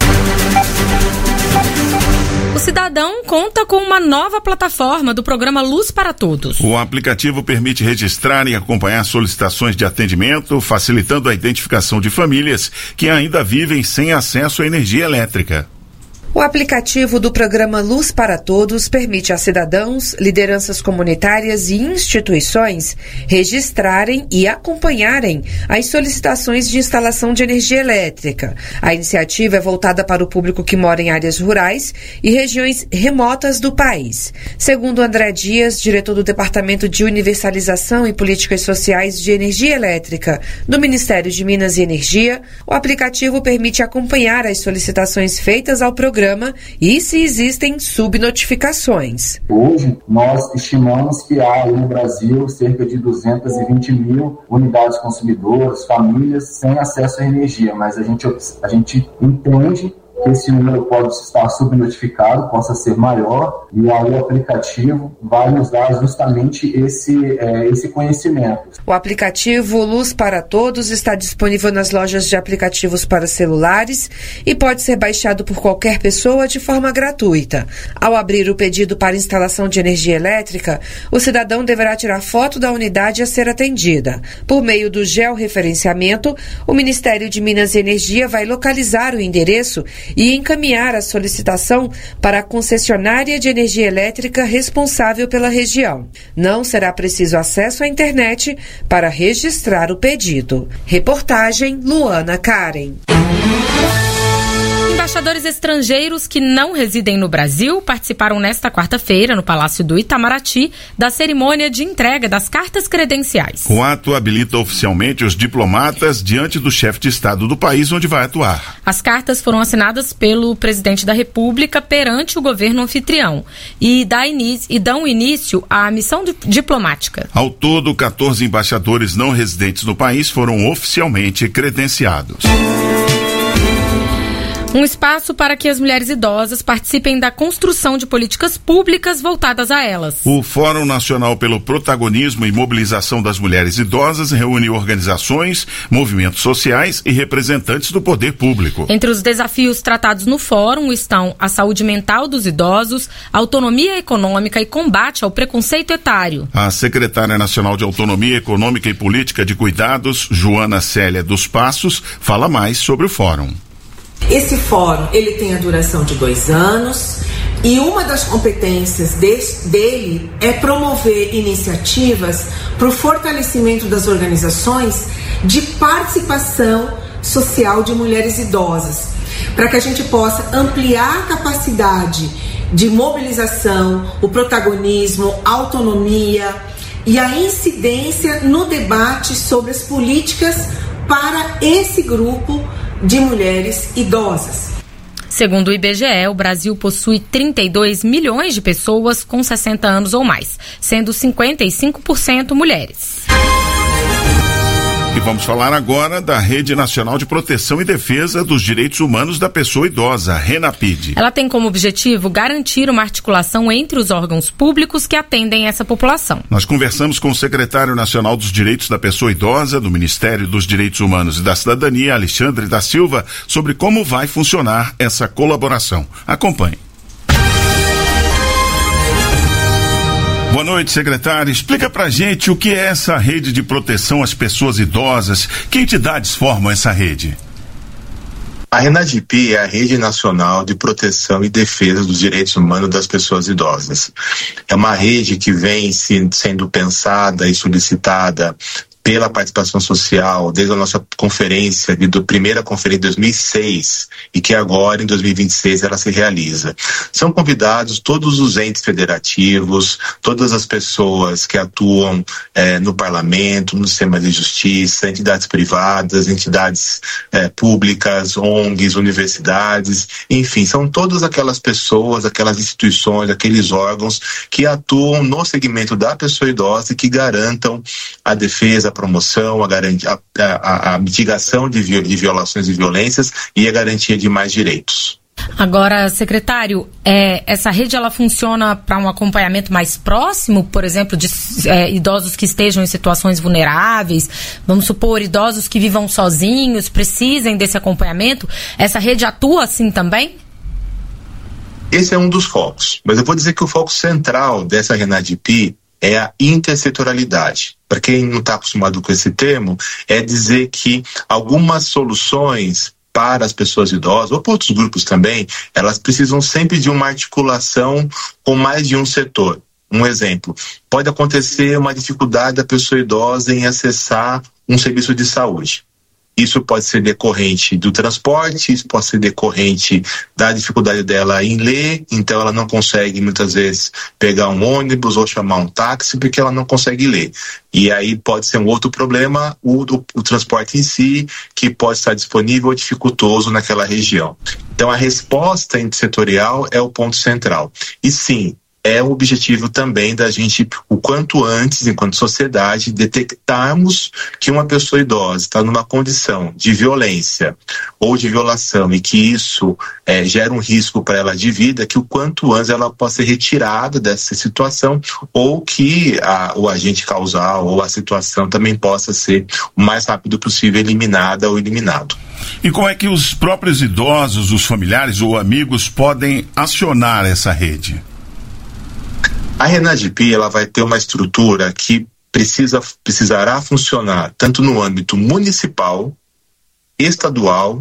O cidadão conta com uma nova plataforma do programa Luz para Todos. O aplicativo permite registrar e acompanhar solicitações de atendimento, facilitando a identificação de famílias que ainda vivem sem acesso à energia elétrica. O aplicativo do programa Luz para Todos permite a cidadãos, lideranças comunitárias e instituições registrarem e acompanharem as solicitações de instalação de energia elétrica. A iniciativa é voltada para o público que mora em áreas rurais e regiões remotas do país. Segundo André Dias, diretor do Departamento de Universalização e Políticas Sociais de Energia Elétrica do Ministério de Minas e Energia, o aplicativo permite acompanhar as solicitações feitas ao programa e se existem subnotificações. Hoje, nós estimamos que há aí no Brasil cerca de duzentas e vinte mil unidades consumidoras, famílias sem acesso à energia, mas a gente, a gente entende que esse número pode estar subnotificado, possa ser maior, e aí o aplicativo vai nos dar justamente esse, é, esse conhecimento. O aplicativo Luz para Todos está disponível nas lojas de aplicativos para celulares e pode ser baixado por qualquer pessoa de forma gratuita. Ao abrir o pedido para instalação de energia elétrica, o cidadão deverá tirar foto da unidade a ser atendida. Por meio do georreferenciamento, o Ministério de Minas e Energia vai localizar o endereço e encaminhar a solicitação para a concessionária de energia elétrica responsável pela região. Não será preciso acesso à internet para registrar o pedido. Reportagem Luana Karen. Embaixadores estrangeiros que não residem no Brasil participaram nesta quarta-feira, no Palácio do Itamaraty, da cerimônia de entrega das cartas credenciais. O ato habilita oficialmente os diplomatas diante do chefe de Estado do país onde vai atuar. As cartas foram assinadas pelo presidente da República perante o governo anfitrião e, dá início, e dão início à missão diplomática. Ao todo, quatorze embaixadores não residentes no país foram oficialmente credenciados. Um espaço para que as mulheres idosas participem da construção de políticas públicas voltadas a elas. O Fórum Nacional pelo Protagonismo e Mobilização das Mulheres Idosas reúne organizações, movimentos sociais e representantes do poder público. Entre os desafios tratados no fórum estão a saúde mental dos idosos, autonomia econômica e combate ao preconceito etário. A secretária nacional de Autonomia Econômica e Política de Cuidados, Joana Célia dos Passos, fala mais sobre o fórum. Esse fórum, ele tem a duração de dois anos e uma das competências de, dele é promover iniciativas para o fortalecimento das organizações de participação social de mulheres idosas, para que a gente possa ampliar a capacidade de mobilização, o protagonismo, a autonomia e a incidência no debate sobre as políticas para esse grupo de mulheres idosas. Segundo o I B G E, o Brasil possui trinta e dois milhões de pessoas com sessenta anos ou mais, sendo cinquenta e cinco por cento mulheres. E vamos falar agora da Rede Nacional de Proteção e Defesa dos Direitos Humanos da Pessoa Idosa, RENAPID. Ela tem como objetivo garantir uma articulação entre os órgãos públicos que atendem essa população. Nós conversamos com o secretário nacional dos Direitos da Pessoa Idosa, do Ministério dos Direitos Humanos e da Cidadania, Alexandre da Silva, sobre como vai funcionar essa colaboração. Acompanhe. Boa noite, secretário. Explica pra gente o que é essa rede de proteção às pessoas idosas. Que entidades formam essa rede? A RENADIP é a Rede Nacional de Proteção e Defesa dos Direitos Humanos das Pessoas Idosas. É uma rede que vem se, sendo pensada e solicitada pela participação social, desde a nossa conferência, de, do primeira conferência de dois mil e seis, e que agora, em dois mil e vinte e seis, ela se realiza. São convidados todos os entes federativos, todas as pessoas que atuam eh, no parlamento, no sistema de justiça, entidades privadas, entidades eh, públicas, O N Gs, universidades, enfim, são todas aquelas pessoas, aquelas instituições, aqueles órgãos que atuam no segmento da pessoa idosa e que garantam a defesa, a promoção, a, garantia, a, a, a mitigação de, vi, de violações e violências e a garantia de mais direitos. Agora, secretário, é, essa rede ela funciona para um acompanhamento mais próximo, por exemplo, de é, idosos que estejam em situações vulneráveis, vamos supor, idosos que vivam sozinhos, precisem desse acompanhamento, essa rede atua assim também? Esse é um dos focos, mas eu vou dizer que o foco central dessa Renadip é a intersetorialidade. Para quem não está acostumado com esse termo, é dizer que algumas soluções para as pessoas idosas, ou para outros grupos também, elas precisam sempre de uma articulação com mais de um setor. Um exemplo, pode acontecer uma dificuldade da pessoa idosa em acessar um serviço de saúde. Isso pode ser decorrente do transporte, isso pode ser decorrente da dificuldade dela em ler, então ela não consegue muitas vezes pegar um ônibus ou chamar um táxi porque ela não consegue ler. E aí pode ser um outro problema, o, o, o transporte em si, que pode estar disponível ou dificultoso naquela região. Então a resposta intersetorial é o ponto central. E sim, é o objetivo também da gente, o quanto antes, enquanto sociedade, detectarmos que uma pessoa idosa está numa condição de violência ou de violação e que isso é, gera um risco para ela de vida, que o quanto antes ela possa ser retirada dessa situação ou que a, o agente causal ou a situação também possa ser o mais rápido possível eliminada ou eliminado. E como é que os próprios idosos, os familiares ou amigos podem acionar essa rede? A Renadip, ela vai ter uma estrutura que precisa, precisará funcionar tanto no âmbito municipal, estadual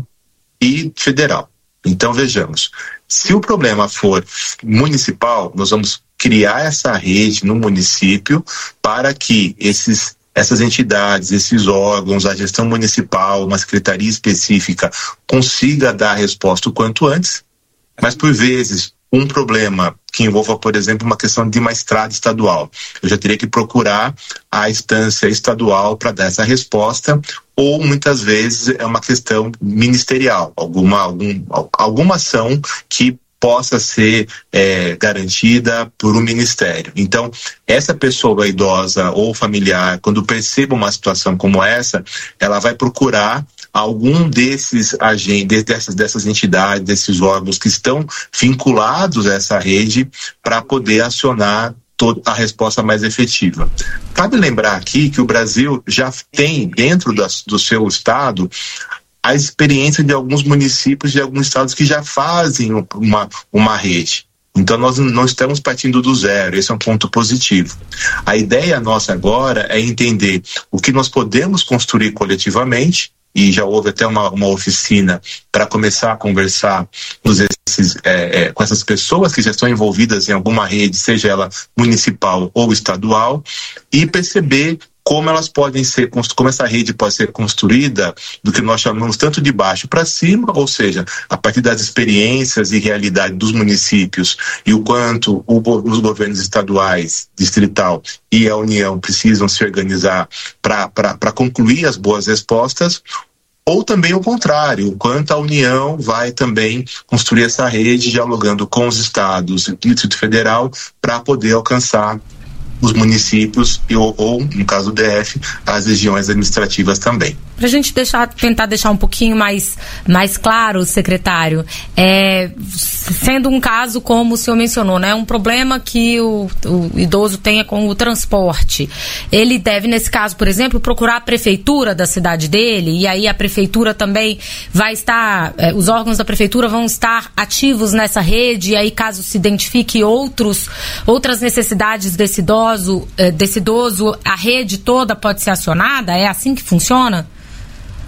e federal. Então, vejamos, se o problema for municipal, nós vamos criar essa rede no município para que esses, essas entidades, esses órgãos, a gestão municipal, uma secretaria específica, consiga dar a resposta o quanto antes, mas por vezes um problema que envolva, por exemplo, uma questão de uma estrada estadual. Eu já teria que procurar a instância estadual para dar essa resposta, ou muitas vezes é uma questão ministerial, alguma, algum, alguma ação que possa ser é, garantida por um ministério. Então, essa pessoa idosa ou familiar, quando perceba uma situação como essa, ela vai procurar algum desses agentes, dessas, dessas entidades, desses órgãos que estão vinculados a essa rede para poder acionar toda a resposta mais efetiva. Cabe lembrar aqui que o Brasil já tem dentro das, do seu estado a experiência de alguns municípios de alguns estados que já fazem uma, uma rede. Então nós não estamos partindo do zero, esse é um ponto positivo. A ideia nossa agora é entender o que nós podemos construir coletivamente, e já houve até uma, uma oficina para começar a conversar com, esses, é, é, com essas pessoas que já estão envolvidas em alguma rede, seja ela municipal ou estadual, e perceber como elas podem ser, como essa rede pode ser construída, do que nós chamamos tanto de baixo para cima, ou seja, a partir das experiências e realidade dos municípios e o quanto o, os governos estaduais, distrital e a União precisam se organizar para concluir as boas respostas, ou também o contrário, o quanto a União vai também construir essa rede dialogando com os estados e o Distrito Federal para poder alcançar os municípios e, ou, ou, no caso do D F, as regiões administrativas também. Para a gente deixar, tentar deixar um pouquinho mais, mais claro, secretário, é, sendo um caso como o senhor mencionou, né, um problema que o, o idoso tenha com o transporte, ele deve, nesse caso, por exemplo, procurar a prefeitura da cidade dele, e aí a prefeitura também vai estar, é, os órgãos da prefeitura vão estar ativos nessa rede, e aí caso se identifique outros, outras necessidades desse idoso, é, desse idoso, a rede toda pode ser acionada? É assim que funciona?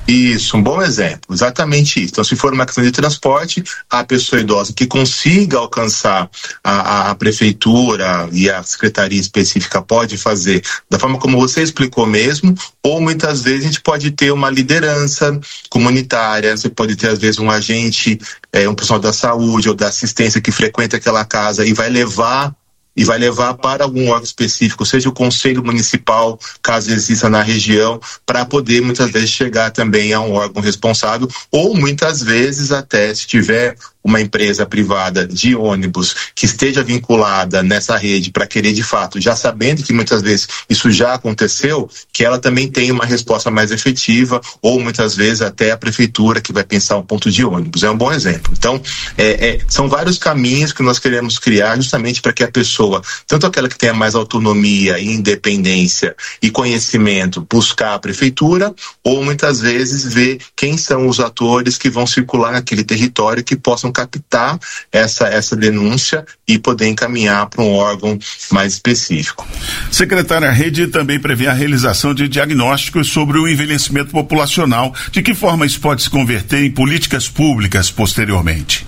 Isso, um bom exemplo, exatamente isso. Então, se for uma questão de transporte, a pessoa idosa que consiga alcançar a, a, a prefeitura e a secretaria específica pode fazer da forma como você explicou mesmo, ou muitas vezes a gente pode ter uma liderança comunitária, você pode ter às vezes um agente, é, um profissional da saúde ou da assistência que frequenta aquela casa e vai levar e vai levar para algum órgão específico, seja o conselho municipal, caso exista na região, para poder muitas vezes chegar também a um órgão responsável, ou muitas vezes até se tiver uma empresa privada de ônibus que esteja vinculada nessa rede para querer de fato, já sabendo que muitas vezes isso já aconteceu, que ela também tenha uma resposta mais efetiva, ou muitas vezes até a prefeitura que vai pensar um ponto de ônibus. É um bom exemplo. Então, é, é, são vários caminhos que nós queremos criar justamente para que a pessoa, tanto aquela que tenha mais autonomia e independência e conhecimento, buscar a prefeitura, ou muitas vezes ver quem são os atores que vão circular naquele território que possam captar essa, essa denúncia e poder encaminhar para um órgão mais específico. Secretária, a rede também prevê a realização de diagnósticos sobre o envelhecimento populacional. De que forma isso pode se converter em políticas públicas posteriormente?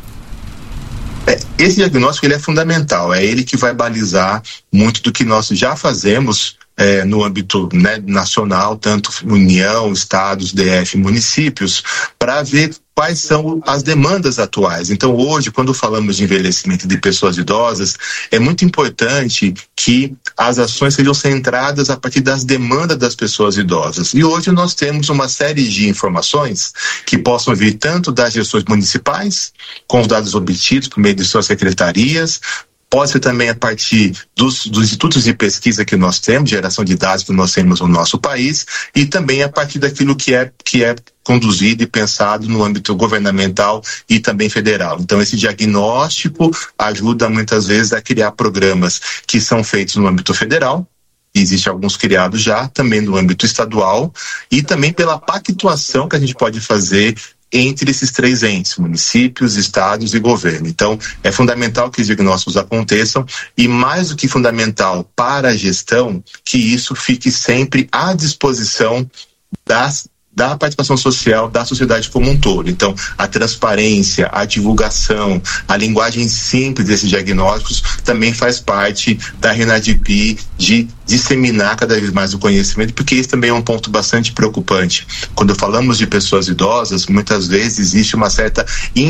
Esse diagnóstico ele é fundamental, é ele que vai balizar muito do que nós já fazemos é, no âmbito, né, nacional, tanto União, Estados, D F, municípios, para ver quais são as demandas atuais. Então, hoje, quando falamos de envelhecimento de pessoas idosas, é muito importante que as ações sejam centradas a partir das demandas das pessoas idosas. E hoje nós temos uma série de informações que possam vir tanto das gestões municipais, com os dados obtidos por meio de suas secretarias, pode ser também a partir dos, dos institutos de pesquisa que nós temos, geração de dados que nós temos no nosso país, e também a partir daquilo que é, que é conduzido e pensado no âmbito governamental e também federal. Então, esse diagnóstico ajuda muitas vezes a criar programas que são feitos no âmbito federal, existem alguns criados já, também no âmbito estadual, e também pela pactuação que a gente pode fazer entre esses três entes, municípios, estados e governo. Então, é fundamental que os diagnósticos aconteçam e, mais do que fundamental para a gestão, que isso fique sempre à disposição das da participação social da sociedade como um todo. Então, a transparência, a divulgação, a linguagem simples desses diagnósticos também faz parte da Renadip de disseminar cada vez mais o conhecimento, porque isso também é um ponto bastante preocupante. Quando falamos de pessoas idosas, muitas vezes existe uma certa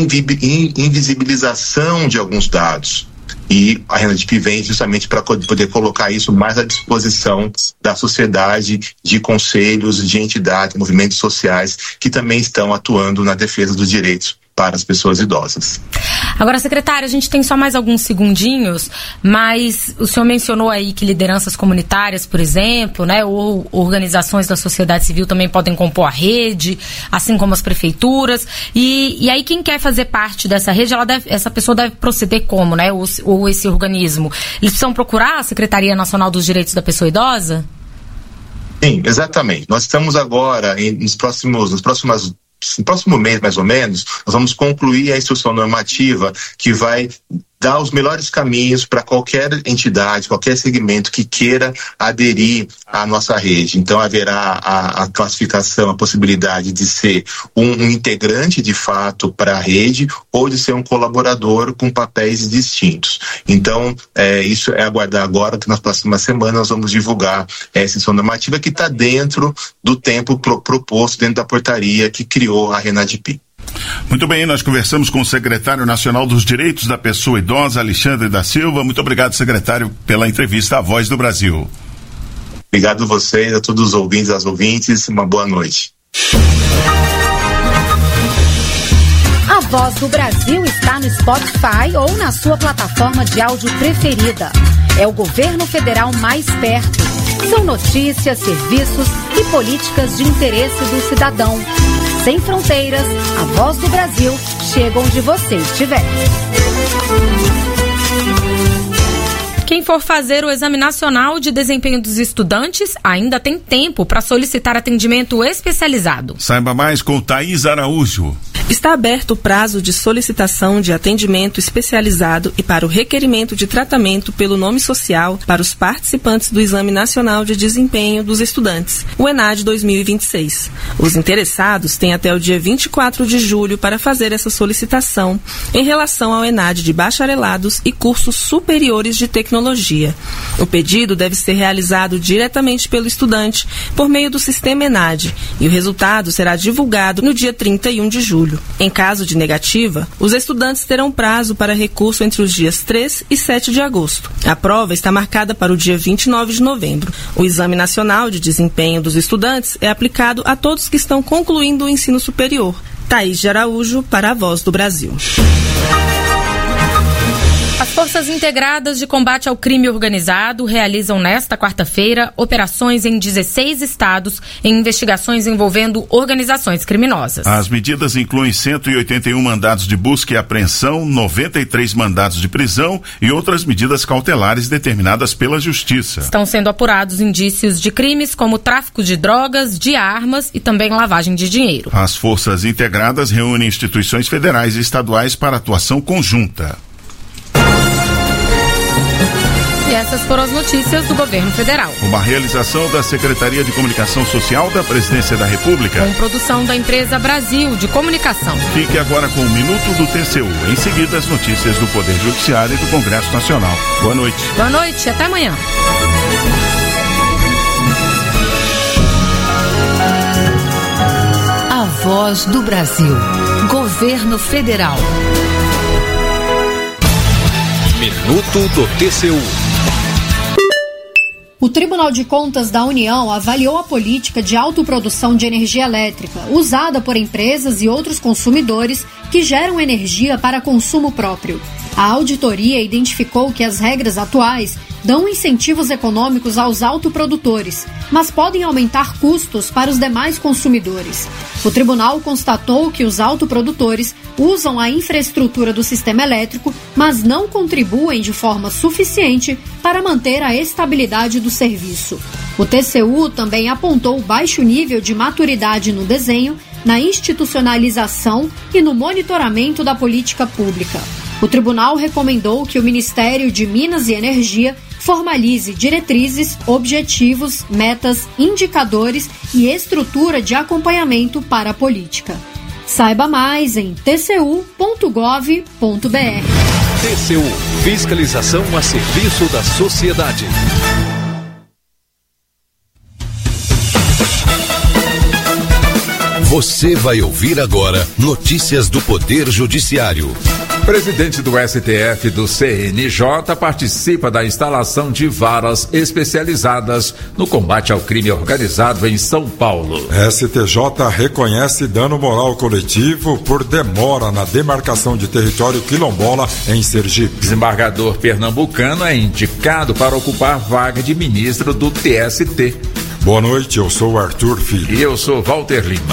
invisibilização de alguns dados. E a Renadip vem justamente para poder colocar isso mais à disposição da sociedade, de conselhos, de entidades, movimentos sociais que também estão atuando na defesa dos direitos para as pessoas idosas. Agora, secretário, a gente tem só mais alguns segundinhos, mas o senhor mencionou aí que lideranças comunitárias, por exemplo, né, ou organizações da sociedade civil também podem compor a rede, assim como as prefeituras, e, e aí quem quer fazer parte dessa rede, ela deve, essa pessoa deve proceder como, né, ou, ou esse organismo? Eles precisam procurar a Secretaria Nacional dos Direitos da Pessoa Idosa? Sim, exatamente. Nós estamos agora, em, nos próximos, nos próximos no próximo mês, mais ou menos, nós vamos concluir a instrução normativa que vai dar os melhores caminhos para qualquer entidade, qualquer segmento que queira aderir à nossa rede. Então, haverá a, a classificação, a possibilidade de ser um, um integrante de fato para a rede ou de ser um colaborador com papéis distintos. Então, é, isso é aguardar agora, que nas próximas semanas nós vamos divulgar essa instrução normativa que está dentro do tempo pro, proposto, dentro da portaria que criou a Renadip. Muito bem, nós conversamos com o secretário nacional dos Direitos da Pessoa Idosa, Alexandre da Silva. Muito obrigado, secretário, pela entrevista à Voz do Brasil. Obrigado a vocês, a todos os ouvintes, as ouvintes, uma boa noite. A Voz do Brasil está no Spotify ou na sua plataforma de áudio preferida. É o governo federal mais perto. São notícias, serviços e políticas de interesse do cidadão. Sem fronteiras, a Voz do Brasil chega onde você estiver. Quem for fazer o Exame Nacional de Desempenho dos Estudantes ainda tem tempo para solicitar atendimento especializado. Saiba mais com Thaís Araújo. Está aberto o prazo de solicitação de atendimento especializado e para o requerimento de tratamento pelo nome social para os participantes do Exame Nacional de Desempenho dos Estudantes, o ENAD dois mil e vinte e seis. Os interessados têm até o dia vinte e quatro de julho para fazer essa solicitação em relação ao ENAD de bacharelados e cursos superiores de tecnologia. O pedido deve ser realizado diretamente pelo estudante por meio do sistema ENAD e o resultado será divulgado no dia trinta e um de julho. Em caso de negativa, os estudantes terão prazo para recurso entre os dias três e sete de agosto. A prova está marcada para o dia vinte e nove de novembro. O Exame Nacional de Desempenho dos Estudantes é aplicado a todos que estão concluindo o ensino superior. Thaís de Araújo, para a Voz do Brasil. As Forças Integradas de Combate ao Crime Organizado realizam nesta quarta-feira operações em dezesseis estados em investigações envolvendo organizações criminosas. As medidas incluem cento e oitenta e um mandados de busca e apreensão, noventa e três mandados de prisão e outras medidas cautelares determinadas pela Justiça. Estão sendo apurados indícios de crimes como tráfico de drogas, de armas e também lavagem de dinheiro. As Forças Integradas reúnem instituições federais e estaduais para atuação conjunta. E essas foram as notícias do governo federal. Uma realização da Secretaria de Comunicação Social da Presidência da República. Com produção da empresa Brasil de Comunicação. Fique agora com o Minuto do T C U. Em seguida, as notícias do Poder Judiciário e do Congresso Nacional. Boa noite. Boa noite, até amanhã. A Voz do Brasil. Governo Federal. Minuto do T C U. O Tribunal de Contas da União avaliou a política de autoprodução de energia elétrica usada por empresas e outros consumidores que geram energia para consumo próprio. A auditoria identificou que as regras atuais dão incentivos econômicos aos autoprodutores, mas podem aumentar custos para os demais consumidores. O tribunal constatou que os autoprodutores usam a infraestrutura do sistema elétrico, mas não contribuem de forma suficiente para manter a estabilidade do serviço. O T C U também apontou baixo nível de maturidade no desenho, na institucionalização e no monitoramento da política pública. O tribunal recomendou que o Ministério de Minas e Energia formalize diretrizes, objetivos, metas, indicadores e estrutura de acompanhamento para a política. Saiba mais em t c u ponto gov ponto b r. T C U, fiscalização a serviço da sociedade. Você vai ouvir agora notícias do Poder Judiciário. Presidente do S T F do C N J participa da instalação de varas especializadas no combate ao crime organizado em São Paulo. S T J reconhece dano moral coletivo por demora na demarcação de território quilombola em Sergipe. Desembargador pernambucano é indicado para ocupar vaga de ministro do T S T. Boa noite, eu sou Arthur Filho. E eu sou Walter Lima.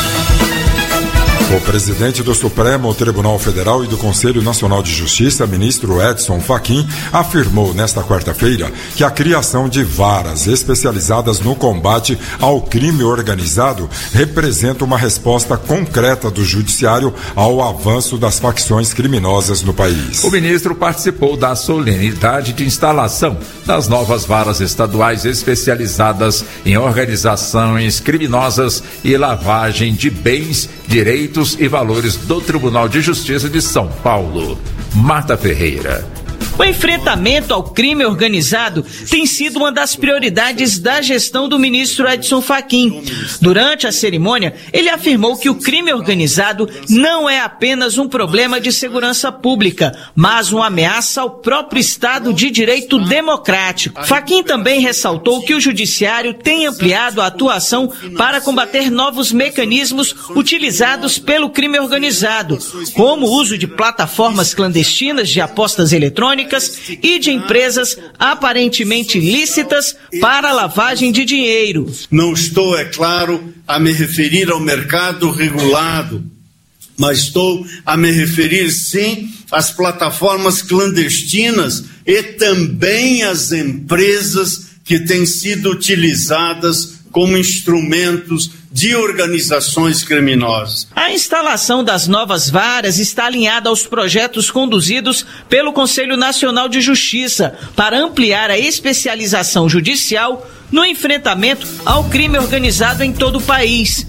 O presidente do Supremo Tribunal Federal e do Conselho Nacional de Justiça, ministro Edson Fachin, afirmou nesta quarta-feira que a criação de varas especializadas no combate ao crime organizado representa uma resposta concreta do judiciário ao avanço das facções criminosas no país. O ministro participou da solenidade de instalação das novas varas estaduais especializadas em organizações criminosas e lavagem de bens, direitos e valores do Tribunal de Justiça de São Paulo. Marta Ferreira. O enfrentamento ao crime organizado tem sido uma das prioridades da gestão do ministro Edson Fachin. Durante a cerimônia, ele afirmou que o crime organizado não é apenas um problema de segurança pública, mas uma ameaça ao próprio Estado de Direito democrático. Fachin também ressaltou que o judiciário tem ampliado a atuação para combater novos mecanismos utilizados pelo crime organizado, como o uso de plataformas clandestinas de apostas eletrônicas e de empresas aparentemente lícitas para lavagem de dinheiro. Não estou, é claro, a me referir ao mercado regulado, mas estou a me referir, sim, às plataformas clandestinas e também às empresas que têm sido utilizadas como instrumentos de organizações criminosas. A instalação das novas varas está alinhada aos projetos conduzidos pelo Conselho Nacional de Justiça para ampliar a especialização judicial no enfrentamento ao crime organizado em todo o país.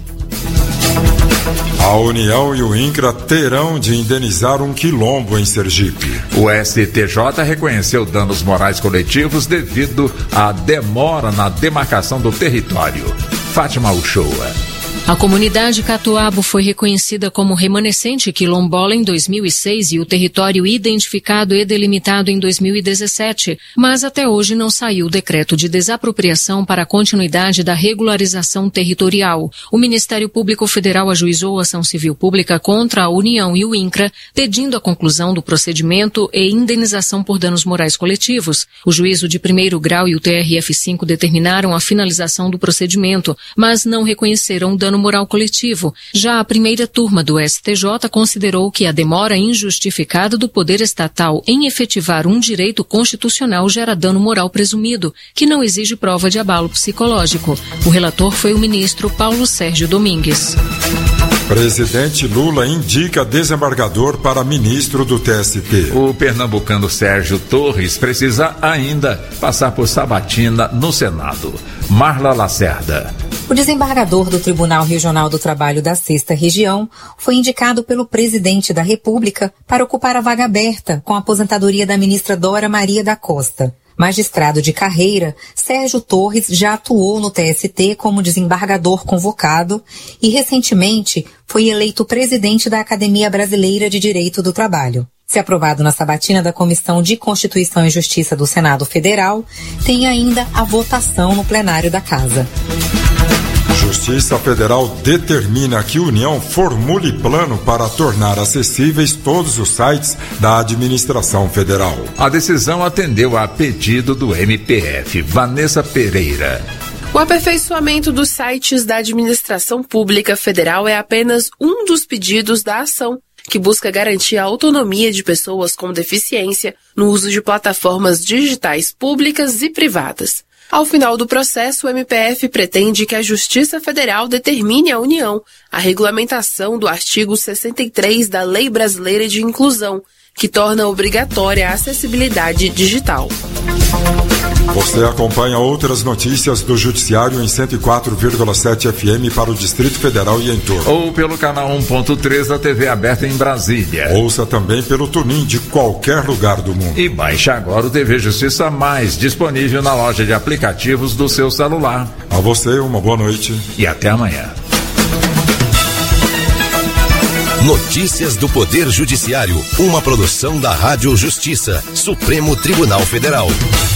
A União e o INCRA terão de indenizar um quilombo em Sergipe. O S T J reconheceu danos morais coletivos devido à demora na demarcação do território. Fátima Uchoa. A comunidade Catuabo foi reconhecida como remanescente quilombola em dois mil e seis e o território identificado e delimitado em dois mil e dezessete, mas até hoje não saiu o decreto de desapropriação para a continuidade da regularização territorial. O Ministério Público Federal ajuizou a ação civil pública contra a União e o INCRA, pedindo a conclusão do procedimento e indenização por danos morais coletivos. O juízo de primeiro grau e o T R F cinco determinaram a finalização do procedimento, mas não reconheceram dano moral coletivo. Já a primeira turma do S T J considerou que a demora injustificada do poder estatal em efetivar um direito constitucional gera dano moral presumido, que não exige prova de abalo psicológico. O relator foi o ministro Paulo Sérgio Domingues. Presidente Lula indica desembargador para ministro do T S T. O pernambucano Sérgio Torres precisa ainda passar por sabatina no Senado. Marla Lacerda. O desembargador do Tribunal Regional do Trabalho da Sexta Região foi indicado pelo presidente da República para ocupar a vaga aberta com a aposentadoria da ministra Dora Maria da Costa. Magistrado de carreira, Sérgio Torres já atuou no T S T como desembargador convocado e, recentemente, foi eleito presidente da Academia Brasileira de Direito do Trabalho. Se aprovado na sabatina da Comissão de Constituição e Justiça do Senado Federal, tem ainda a votação no plenário da Casa. Justiça Federal determina que a União formule plano para tornar acessíveis todos os sites da administração federal. A decisão atendeu a pedido do M P F. Vanessa Pereira. O aperfeiçoamento dos sites da administração pública federal é apenas um dos pedidos da ação, que busca garantir a autonomia de pessoas com deficiência no uso de plataformas digitais públicas e privadas. Ao final do processo, o M P F pretende que a Justiça Federal determine à União a regulamentação do artigo sessenta e três da Lei Brasileira de Inclusão, que torna obrigatória a acessibilidade digital. Você acompanha outras notícias do Judiciário em cento e quatro vírgula sete F M para o Distrito Federal e em torno. Ou pelo canal um ponto três da T V aberta em Brasília. Ouça também pelo TuneIn de qualquer lugar do mundo. E baixe agora o T V Justiça Mais, disponível na loja de aplicativos do seu celular. A você, uma boa noite. E até amanhã. Notícias do Poder Judiciário, uma produção da Rádio Justiça, Supremo Tribunal Federal.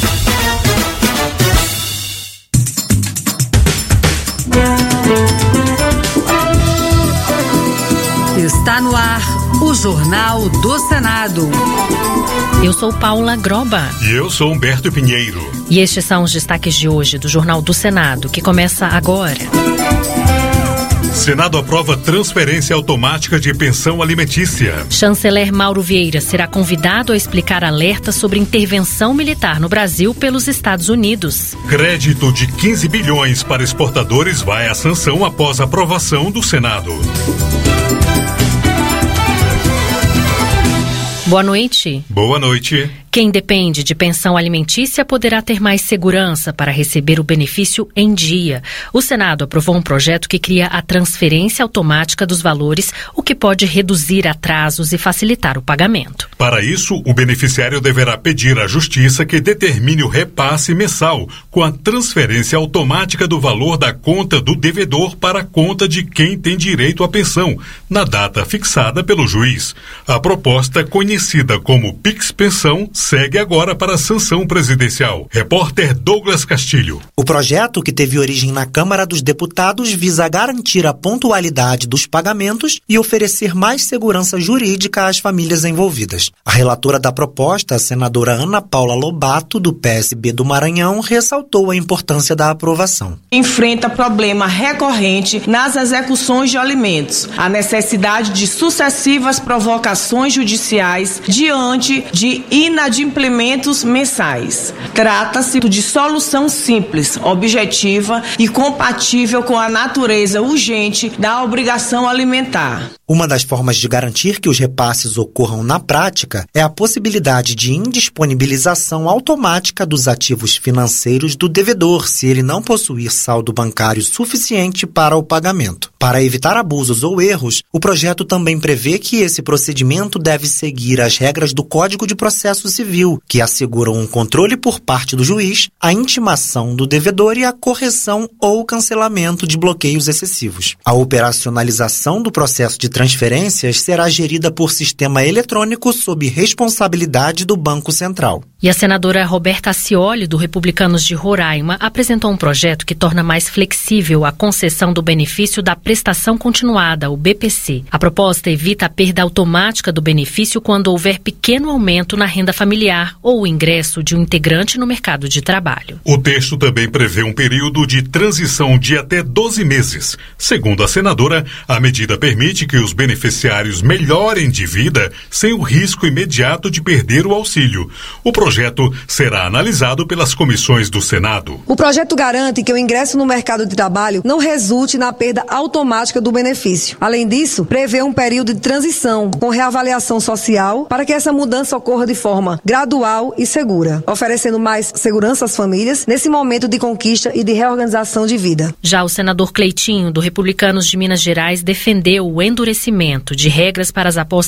Está no ar o Jornal do Senado. Eu sou Paula Groba. E eu sou Humberto Pinheiro. E estes são os destaques de hoje do Jornal do Senado, que começa agora. Senado aprova transferência automática de pensão alimentícia. Chanceler Mauro Vieira será convidado a explicar alertas sobre intervenção militar no Brasil pelos Estados Unidos. Crédito de quinze bilhões para exportadores vai à sanção após aprovação do Senado. Boa noite. Boa noite. Quem depende de pensão alimentícia poderá ter mais segurança para receber o benefício em dia. O Senado aprovou um projeto que cria a transferência automática dos valores, o que pode reduzir atrasos e facilitar o pagamento. Para isso, o beneficiário deverá pedir à Justiça que determine o repasse mensal com a transferência automática do valor da conta do devedor para a conta de quem tem direito à pensão, na data fixada pelo juiz. A proposta, conhecida como Pix Pensão, segue agora para a sanção presidencial. Repórter Douglas Castilho. O projeto, que teve origem na Câmara dos Deputados, visa garantir a pontualidade dos pagamentos e oferecer mais segurança jurídica às famílias envolvidas. A relatora da proposta, a senadora Ana Paula Lobato, do P S B do Maranhão, ressaltou a importância da aprovação. Enfrenta problema recorrente nas execuções de alimentos, a necessidade de sucessivas provocações judiciais diante de inadimplência inadimplimentos mensais. Trata-se de solução simples, objetiva e compatível com a natureza urgente da obrigação alimentar. Uma das formas de garantir que os repasses ocorram na prática é a possibilidade de indisponibilização automática dos ativos financeiros do devedor, se ele não possuir saldo bancário suficiente para o pagamento. Para evitar abusos ou erros, o projeto também prevê que esse procedimento deve seguir as regras do Código de Processo Civil, que asseguram um controle por parte do juiz, a intimação do devedor e a correção ou cancelamento de bloqueios excessivos. A operacionalização do processo de transferências será gerida por sistema eletrônico sob responsabilidade do Banco Central. E a senadora Roberta Acioli, do Republicanos de Roraima, apresentou um projeto que torna mais flexível a concessão do benefício da prestação continuada, o B P C. A proposta evita a perda automática do benefício quando houver pequeno aumento na renda familiar ou o ingresso de um integrante no mercado de trabalho. O texto também prevê um período de transição de até doze meses. Segundo a senadora, a medida permite que os beneficiários melhorem de vida sem o risco imediato de perder o auxílio. O projeto será analisado pelas comissões do Senado. O projeto garante que o ingresso no mercado de trabalho não resulte na perda automática do benefício. Além disso, prevê um período de transição com reavaliação social para que essa mudança ocorra de forma gradual e segura, oferecendo mais segurança às famílias nesse momento de conquista e de reorganização de vida. Já o senador Cleitinho, do Republicanos de Minas Gerais, defendeu o endurecimento de regras para as